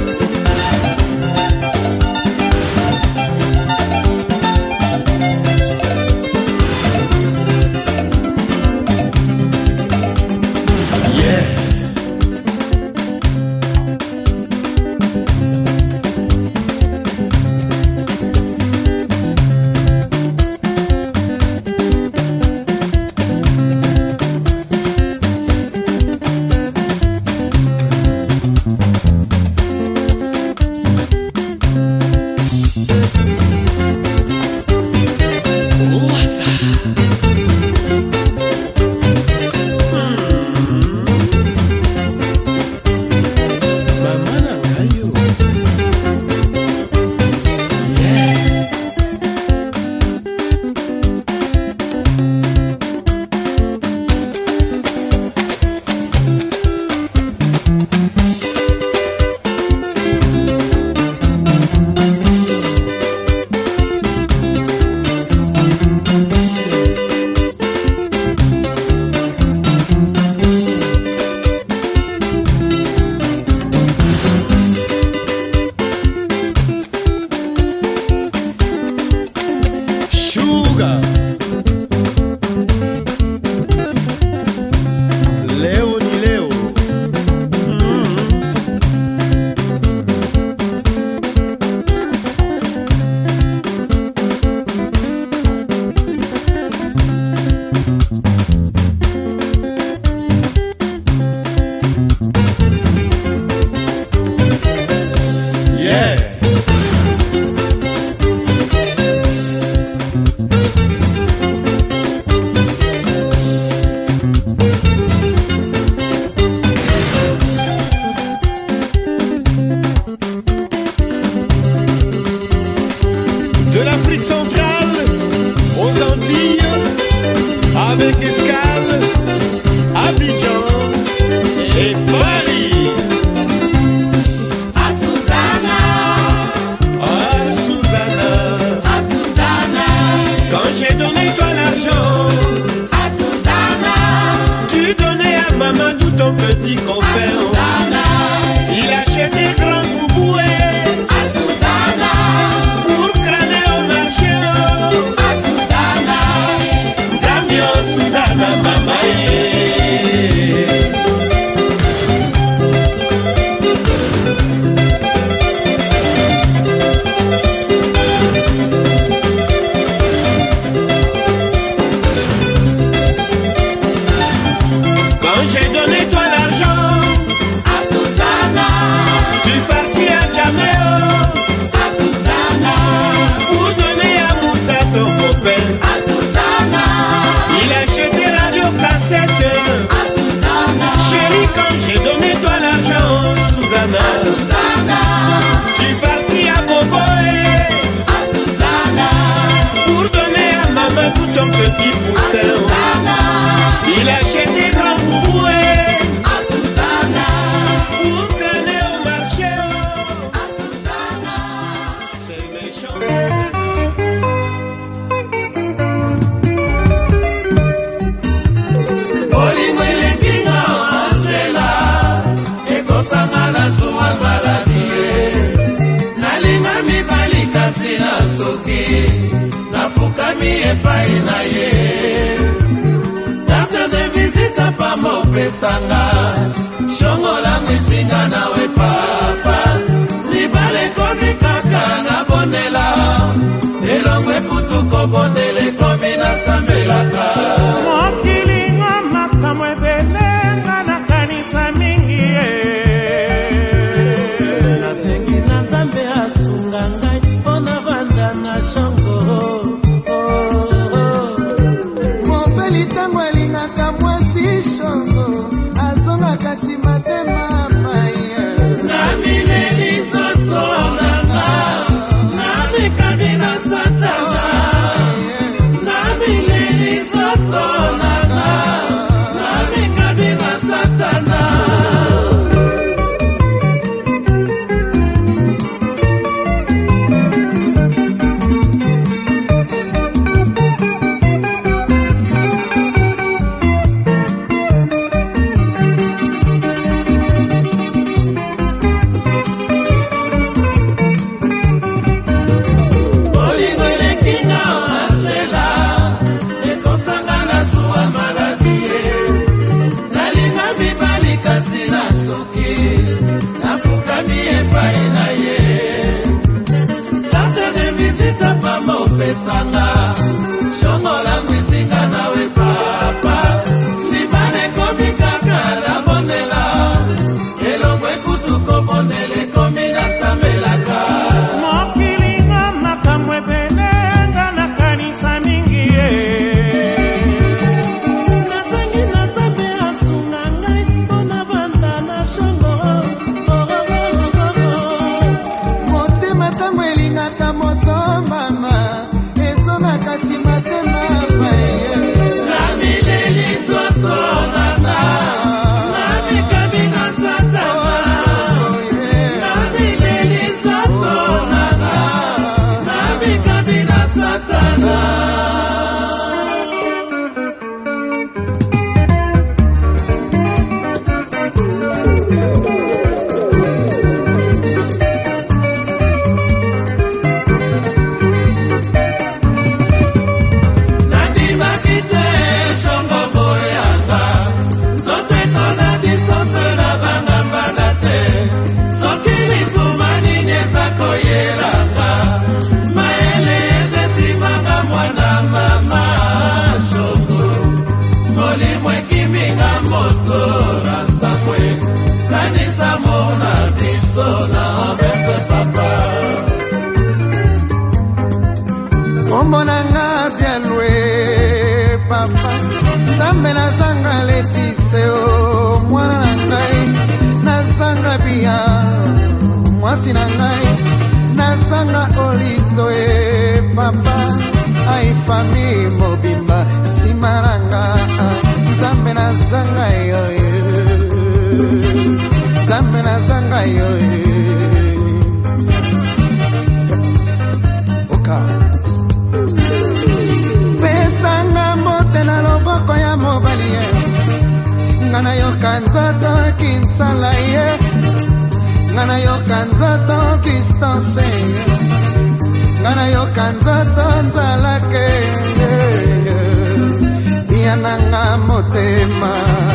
De l'Afrique centrale aux Antilles, avec escale, Abidjan et Paris. À Susanna, quand j'ai donné toi l'argent, à Susanna, tu donnais à maman tout ton petit copain. Il achetait grand bouboué. Quand j'ai donné toi l'argent, à Susanna, tu partis à Jameo, à Susanna, pour donner à Moussa ton copain. à Susanna, Il achetait radio cassette. à Susanna, Chérie, quand j'ai donné toi l'argent, Susanna, à Susanna, tu partis à Boboé, à Susanna, pour donner à maman tout ton petit poussin. Il achetait grand bouboué. à Susanna, Pour traîner au marché. à Susanna, C'est méchant. bolingo elekinga masela ekosanga na zuwa maladi ye nalinga mibali kasi na soki nafukami epai na ye carte de visite pamba opesanga shongola misinga nawe papa mibale ekomi kaka na bondela elongo ekutu kobondela ekomi nasambelaka mokilinga makambo ebele nga nakanisa mingi ye nasengi na nzambe asunga ngai mpo na vanda na shango epai na ye carte de visite pamba opesanga shongola ngwisinga nawe papa libane komi kaka na bondela elongo ekutuko bondele komi na sambelaka mokilinga makambo ebele nga na kanisa mingi ye nasangi na nzambe asunga ngai mpona vanda na shongo motema ntango elingaka moto mama ezonaka nsima te mama na mileli nzoto nanga na mikabi na satana na mileli nzoto nanga na mikabi na satana nandimaki te shongo boyanga nzoto ekona distance na bangambana te soki lisuma nini eza koyelanga mayele edesimanga mwana mama shongo molimo ekiminga moto na sakwe kanisa mona biso na obese papa omonanga bialwe papa nzambe nazanga letise o mwana na ngai nazanga bia mwasi na ngai nazanga olito e papa aifami mobimba nsima nanga nzambe nazanga yo nzambe nazanga yo oka pesanga mbote na loboko ya mobali ye nga nayoka nzoto kinsala ye nga nayoka nzoto distance ye nga nayoka nzoto nzalake biananga motema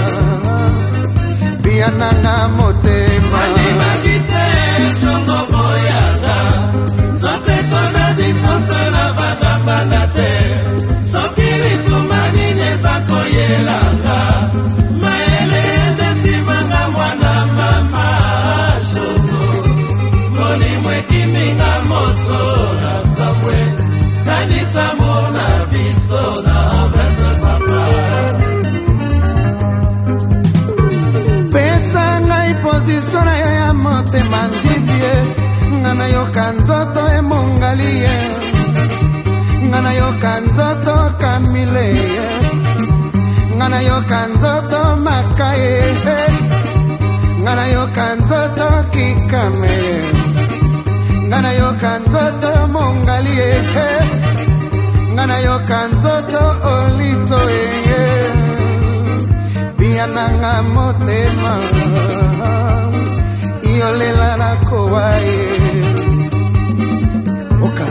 biananga motema mandimaki te shongo boyanga nzoto etona distance na bangambana te soki lisuma nini eza koyelanga mayele edesimanga mwana mama shongo molimo ekiminga moto na sambwe kanisa mona biso na obese papa pesa ngai pozisio na yo ya motema njibie nga nayoka nzoto emongali ye nga nayoka nzoto kamile ye nga nayoka nzoto makaye nga nayoka nzoto kikame ye nga nayoka nzoto mongali ye nga nayoka nzoto olito ye biananga motema iolela nakowa ye oka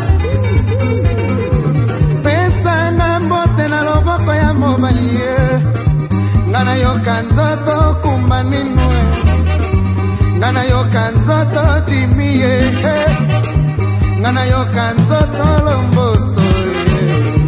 pesanga mbote na loboko ya mobali ye nga nayoka nzoto kumba ninue nga nayoka nzoto jimi ye nga nayoka nzoto lomboto ye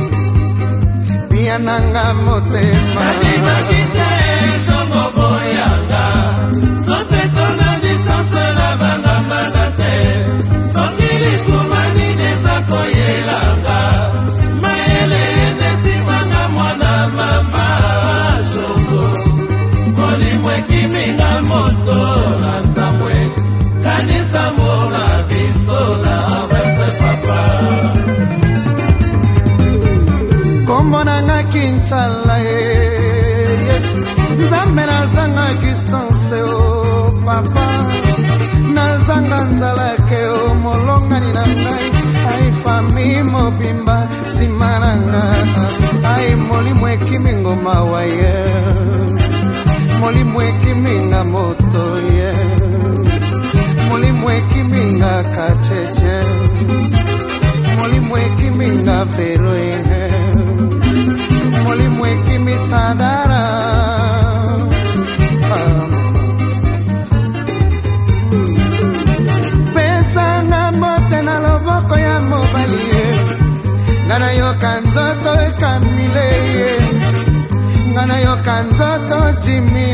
biananga motema shongo boyanga nzoto etona distance na bangambana te soki lisuma nini eza koyelanga mayele edesimanga mwana mama shongo molimo ekiminga moto na sambwe kanisa mona biso na obese papa kombo nanga kinsala ye nzambe nazanga distance o papa nazanga nzalake o molongani na ngai ai fami mobimba nsima nanga ai molimo ekimingo mawa ye molimo ekiminga moto ye molimo ekiminga kacheche molimo ekiminga vero ye molimo ekimisadara ngana yoka nzoto ekamile ngana yoka nzoto Jimmy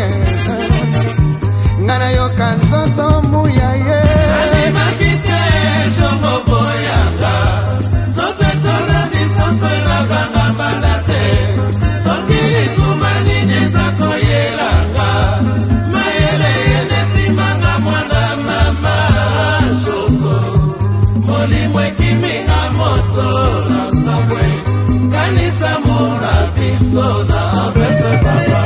ngana yoka nzoto muyaye animasite shomo boyanga zote tona distance na banga bandate sokili sumani nezako yelanga maele yenesimanga mwana mama shoko molimwe kiminga moto na sabwe kanisa mona biso na apese papa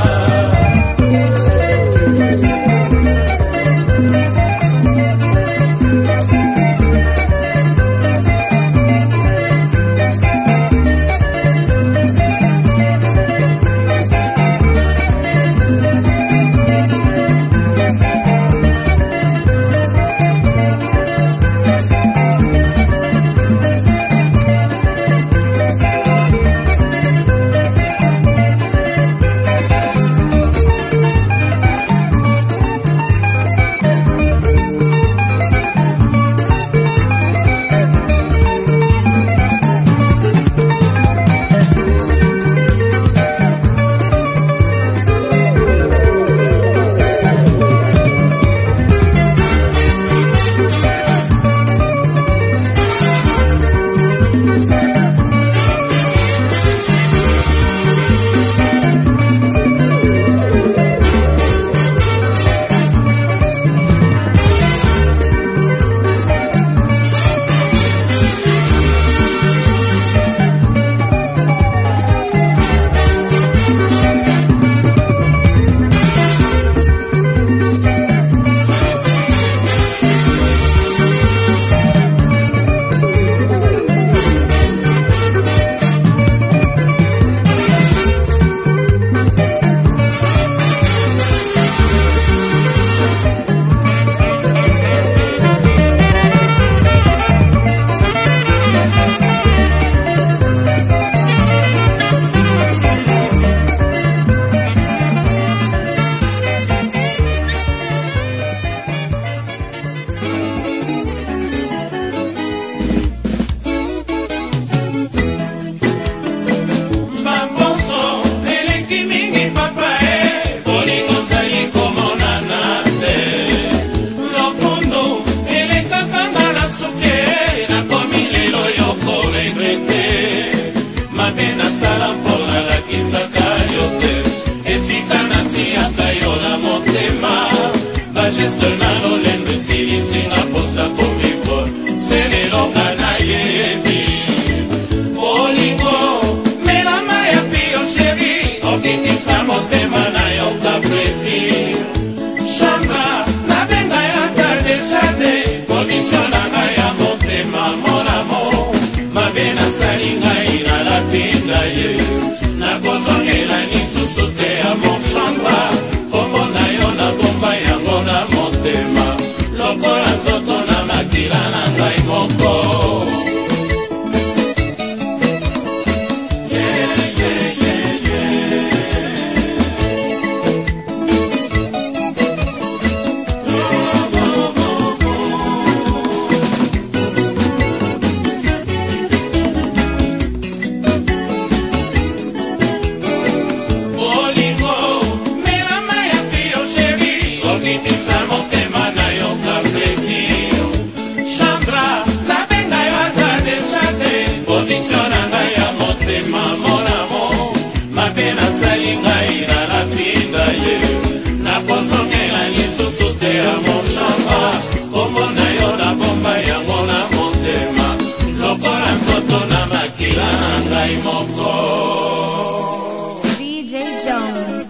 DJ Jones.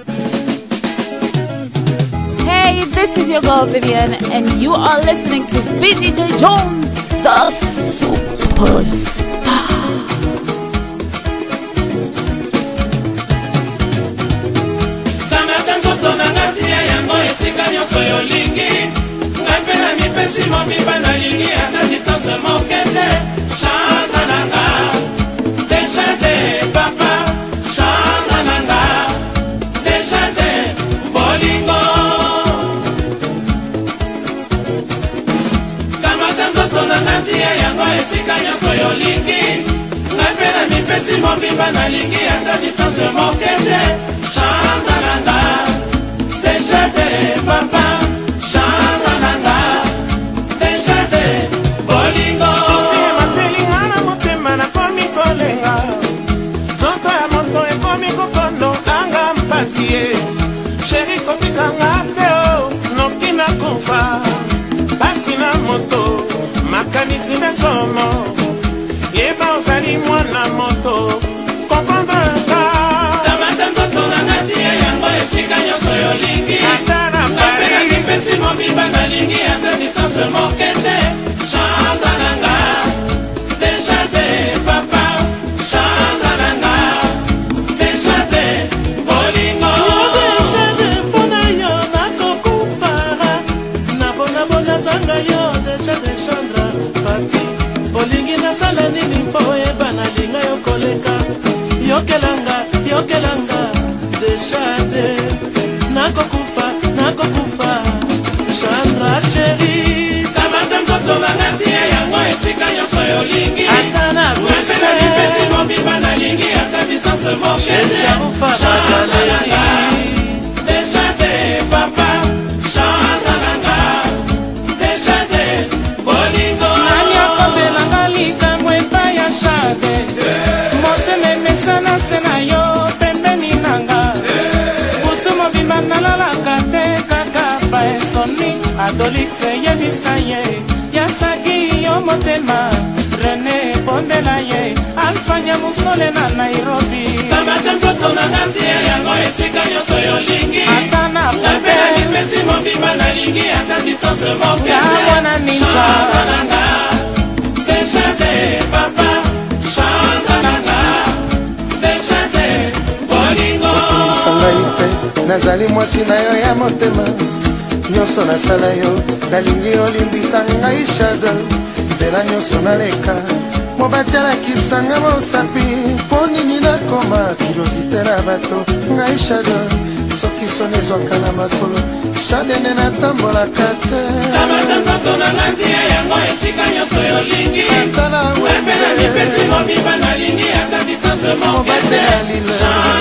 Hey, this is your girl Vivian, and you are listening to VDJ Jones, the superstar. Yango esika nyonso yolingi nipesi mobimba nalingi ata distance mokende chantalanga deja te papa chantalanga deja te bolingo susi matelinga na motema nakomi kolenga nzoto ya moto ekomi kokondo anga mpasi ye sheri kotikanga te o noki na kufa pasi na moto makanisi na somo yeba ozali mwana moto komprendreka tamata nzoto na ngati ya yango esika nyonso yolingi ata na napena nipesi mobimba nalingi ata distance mokende chantalanga deja te papa chantalanga deja te bolingo deja te mpona yo nakokufa nabonabona zanga yo deja de chandra papi olingi nasala nini mpo oyeba nalinga yo koleka yokelanga deja te nakokufa chandra sheri kamata nzoto bangati ya yango esika nyonso yolingi ata na napena nipesi mobimba nalingi ata distance mokende chantalanga deja te papa chantalanga deja te bolingo nani akomelanga likambo epai ya shade motema emesana se na yo pembeni nanga butu mobimba nalalaka te kaka baesoni adolix yebisa ye yasaki yo motema rene bondela ye alfanya musole na nairobi kamata nzoto na ngati ya yango esika nyonso yolingi ata na napena nipesi mobimba nalingi ata distance mokende mwana ninja chantalanga deja te papa chantalanga deja te bolingo sangai te nazali mwasi na yo ya motema nyonso nasala yo nalingi olimbisa ngai shado nzela nyonso naleka mobatalakisanga mosapi mpo nini nakoma kilosite na bato ngai shado soki soni ezwaka na makolo shadene natambolaka te kamata nzoto na ngati ya yango esika nyonso yolingi napena nipesi mobimba nalingi ata distance mokende